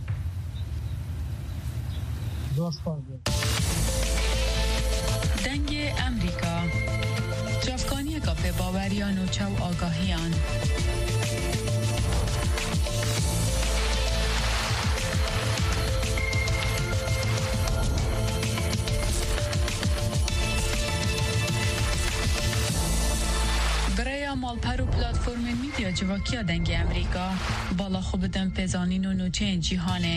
دنگ امریکا جافکانی کا به باوریان و چو آگاهیان برای مالپر و پلاتفورم میدیا جواکیا دنگ امریکا بالا خوب دم پزانین و نوچه جیهانه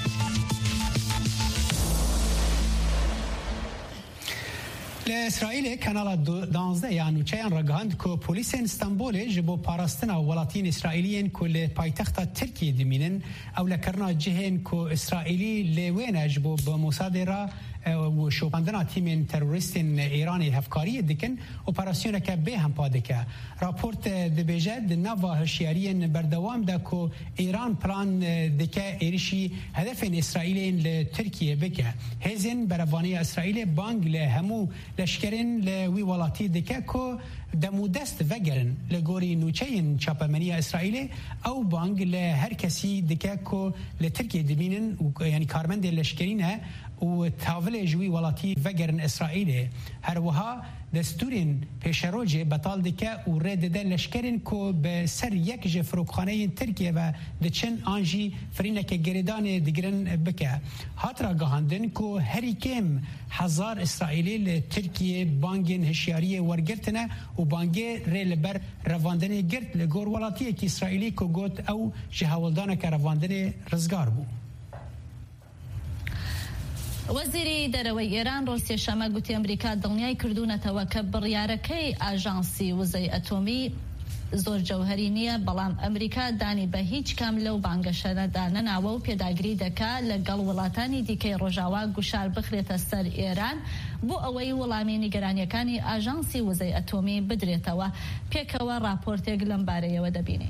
لإسرائيل كانال 12 يانوچيان رگاند كو بوليس استنبول جبو باراستنا ولاتين إسرائيليين كل پایتخت تركي دمينن او لكرنا جهن كو إسرائيلي لوين جبو بمصادرة و شوپاندنا تیم تروریست ایرانی هفکاری دکن اپراسیون که به هم پادکه راپورت دبیجد نوا هشیاری بردوام ده که ایران پلان دکه ایرشی هدف اسرائیل لترکیه بکه هزین بروانی اسرائیل بانگ لهمو لشکرین لوی ولاتی دکه که دمو دست وگرن لگوری نوچین چاپمنی اسرائیل او بانگ لهر کسی دکه که لترکیه دبینن یعنی کارمند لشکرینه و تاول جوی ولاتی وگرن اسرائیل هر وها دستورین پیشروجه بطال دکه و رد ده لشکرین که به سر یک جفروکخانه ترکیه و دچن آنجی فرینک گریدان دیگرن بکه هات را گهاندن که هری کم 1000 اسرائیلی لترکیه بانگین هشیاری ورگرتنه و بانگی ریل بر رواندن گرت لگور ولاتی که اسرائیلی که گوت او جهولدان که رواندن رزگار بو. وەزیری دەرەوەی ئێران ڕۆسیە شەمە گوتی ئەمریکا دڵنیای کردوونەتەوە کە بڕیارەکەی ئاژانسی وزەی ئەتۆمی زۆر جەوهەری نییە بەڵام ئەمریکا دانی بە هیچ کام لەو بانگەشەدا نەناوە و پێداگری دەکا لەگەڵ وڵاتانی دیکەی ڕۆژاوا گوشار بخرێتە سەر ئێران بۆ ئەوەی وەڵامی نیگەرانیەکانی ئاژانسی وزەی ئەتۆمی بدرێتەوە پێکەوە راپۆرتێک لەم بارەیەوە دەبینێ.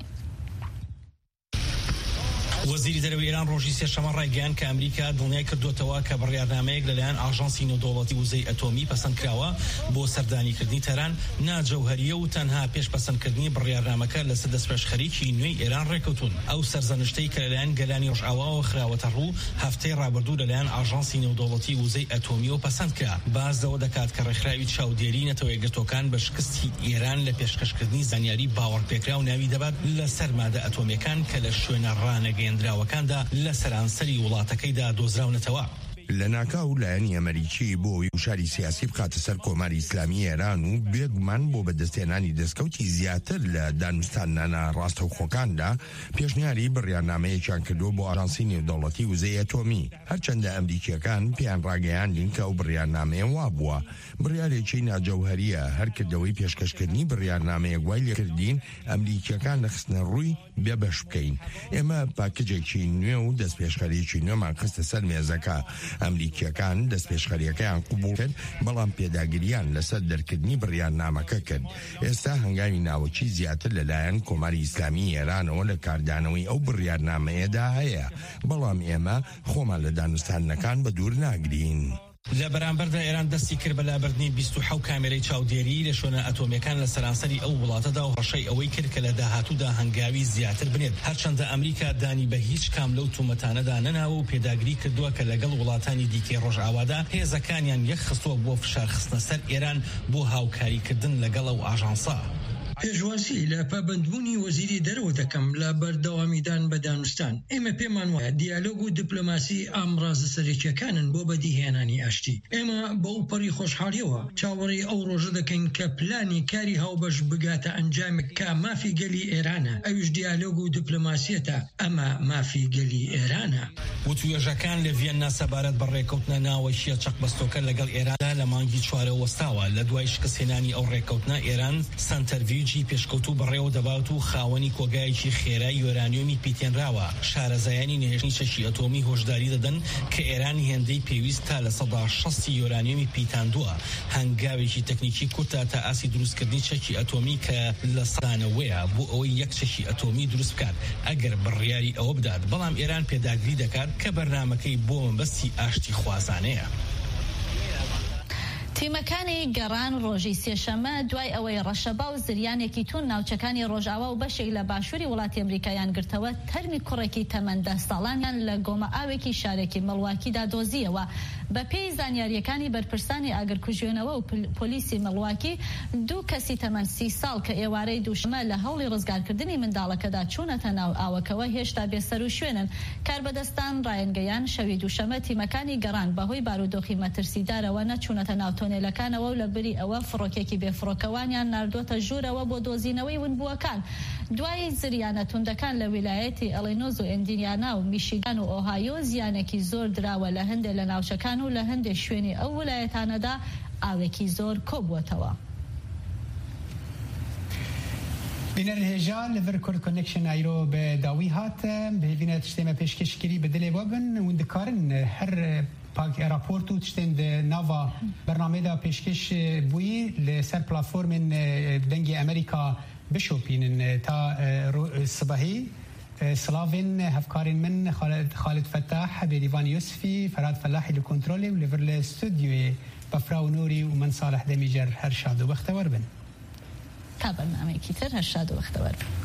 وەزیری دەرەوەی ئێران ڕۆژی سێشەمە ڕایگەیاند کە ئەمریکا دڵنیای کردوتەوە کە بڕیارنامەیەک لەلایەن ئاژانسی نێودەوڵەتی وزەی ئەتۆمی پەسەند کراوە بۆ سەردانیکردنی تەران ناجەوهەریە و تەنها پێش پەسەندکردنی بڕیارنامەکە لەسەر دەستپێشخەریکی نوێی ئێران ڕێکەوتون ئەو سەرزەنشتەی کە لەلایەن گەلانی ڕۆژئاواوە خراوەتە ڕوو هەفتەی ڕابردوو لەلایەن ئاژانسی نێودەوڵەتی وزەی ئەتۆمیەوە پەسەند کرا باز دەوە دەکات کە ڕێکخراوی چاودێری نەتەوە یەکگرتوەکان بە شکستی ئێران لە پێشکەشکردنی زانیاری باوەڕپێکرا و ناوی دەبات لەسەر مادە ئەتۆمیەکان کە لە شوێنە ڕانەگەیەندراوەکاندا لە سەرانسەری وڵاتەکەیدا دۆزراونەتەوە. لەناکاو لایەنی ئەمریکی بۆ وشاری سیاسی بخاتە سەر کۆماری ئیسلامی ئێران و بێگومان بۆ بەدەستێنانی دەستکەوتی زیاتر لە دانوستانانە ڕاستەوخۆکاندا پێشنیاری بڕیارنامەیەکیان کردو بۆ ئاژانسی نێودەوڵەتی وزەی ئەتۆمی هەرچەندە ئەمریکیەکان پێیان ڕاگەیاندین کە ئەو بڕیارنامەیە وا بووە بڕیارێکی ناجەوهەریە هەرکردەوەی پێشکەشکردنی بڕیارنامەیە گوای لێکردین ئەمریکیەکان لەخستنە ڕووی بێبەش بکەین ئێمە پاکجێکی نوێ و دەستپێشخەریەکی نوێمان خستە سەر مێزەکە ئەمریکیەکان دەستپێشخەریەکەیان قبول کرد بەڵام پێداگریان لەسەر دەرکردنی بڕیارنامەکە کرد ئێستا هەنگاوی ناوەکی زیاتر لەلایەن کۆماری ئیسلامی ئێرانەوە لە کاردانەوەی ئەو بڕیارنامەیەدا هەیە بەڵام ئێمە خۆمان لە دانوستانەکان بە دوور ناگرین. لە بەرامبەردا ئێران دەستی کرد بە لابردنی 27 کامێرەی چاودێری لە شوێنە ئەتۆمیەکان لە سەرانسەری ئەو وڵاتەدا و ڕەشەی ئەوەی کرد کە لە داهاتوودا هەنگاوی زیاتر بنێت هەرچەندە ئەمریکا دانی بە هیچ کام لەو تومەتانەدا نەناوە و پێداگری کردووە کە لەگەڵ وڵاتانی دیکەی ڕۆژئاوادا هێزەکانیان یەک خستووە بۆ فشارخستنە سەر ئێران بۆ هاوکاریکردن لەگەڵ ئەو ئاژانسە. پێشواسی لە پابندبوونی وەزیری دەرەوە دەکەم لە بەردەوامیدان بە دانوستان ئێمە پێمان وایە دیالۆگ و دیپلۆماسی ئامڕازە سەرەکیەکانن بۆ بەدیهێنانی ئاشتی ئێمە بە ئوپەری خۆشحاڵیەوە چاوەڕێی ئەو ڕۆژە دەکەین کە پلانی کاری هاوبەش بگاتە ئەنجامێک کە مافی گەلی ئێرانە ئەویش دیالۆگ و دیپلۆماسیەتە ئەمە مافی گەلی ئێرانە وتوێژەکان لە ڤێننا سەبارەت بە ڕێکەوتنە ناوەشیە چەقبەستۆکە لەگەڵ ئێراندا لە مانگی چوارەوە وەستاوە لە دوای شکستهێنانی ئەو ڕێکەوتنە ئێران سەنتەرویجی پێشکەوتوو بەڕێوە دەبات و خاوەنی کۆگایەکی خێرای یۆرانیۆمی پیتێنراوە شارەزایانی نهێشتنی شەشی ئەتۆمی هۆشداری دەدەن کە ئێران هێندەی پێویست تا لە 160 یۆرانیۆمی پیتاندووە هەنگاوێکی تەکنیکی کورتە تا ئاسی دروستکردنی چەکی ئەتۆمی کە لە سانەوەیە بۆ ئەوەی یەک چەکی ئەتۆمی دروست بکات ئەگەر بڕیاری ئەوە بدات بەڵام ئێران پێداگری دەکات کە بەرنامەکەی بۆ مەبەستی ئاشتی خوازانەیە. تیمەکانی گەڕان ڕۆژی سێشەمە دوای ئەوەی ڕەشەبا و زریانێکی تون ناوچەکانی ڕۆژئاوا و بەشێک لە باشووری وڵاتی ئەمریکایان گرتەوە تەرمی کوڕێکی تەمەندە ساڵانیان لە گۆمە ئاوێکی شارێکی مەڵواکیدا دۆزیەوە بە پێی زانیاریەکانی بەرپرسانی ئاگرکوژێنەوە و پۆلیسی مەڵواکی دوو کەسی تەمەند 30 ساڵ کە ئێوارەی دووشەمە لە هەوڵی ڕزگارکردنی منداڵەکەدا چوونەتە ناو ئاوەکەوە هێشتا بێسەر و شوێنن کاربەدەستان ڕایەنگەیان شەوی دووشەمە تیمەکانی گەڕان بەهۆی بارودۆخی مەترسیدارەوە نەچوونەتە ناو تۆنێلەکانەوە و لە بری ئەوە فڕۆکێکی بێفڕۆکەوانیان ناردۆتە ژوورەوە بۆ دۆزینەوەی ونبووەکان دوای زریانە توندەکان لە ویلایەتی ئەلینۆز و ئیندیانا و میشیگان و ئۆهایۆ زیانێکی زۆر دراوە لە هەندێک لە ناوچەکان و لە هەندێک شوێنی ئەو ویلایەتانەدا ئاوێکی زۆر کۆبووەتەوە. بینر هجا لور کورد کنکشن ایرو به داوی هات به بینه تشتیم پیشکشگیری بدل وابن و دکارن هر پاک راپورت و تشتیم نوا برنامه دا پیشکش بوی لسر پلاتفورم دنگ امریکا بشوپین تا صباحی سلاوین هفکارین من خالد فتاح بدیوان یوسفی فراد فلاحی لکنترولی و لور الاستودیوی بفراو نوری و من صالح دمیجر هر شاد و بختور بن تا برنامه کیتر هر شاد و بختور بن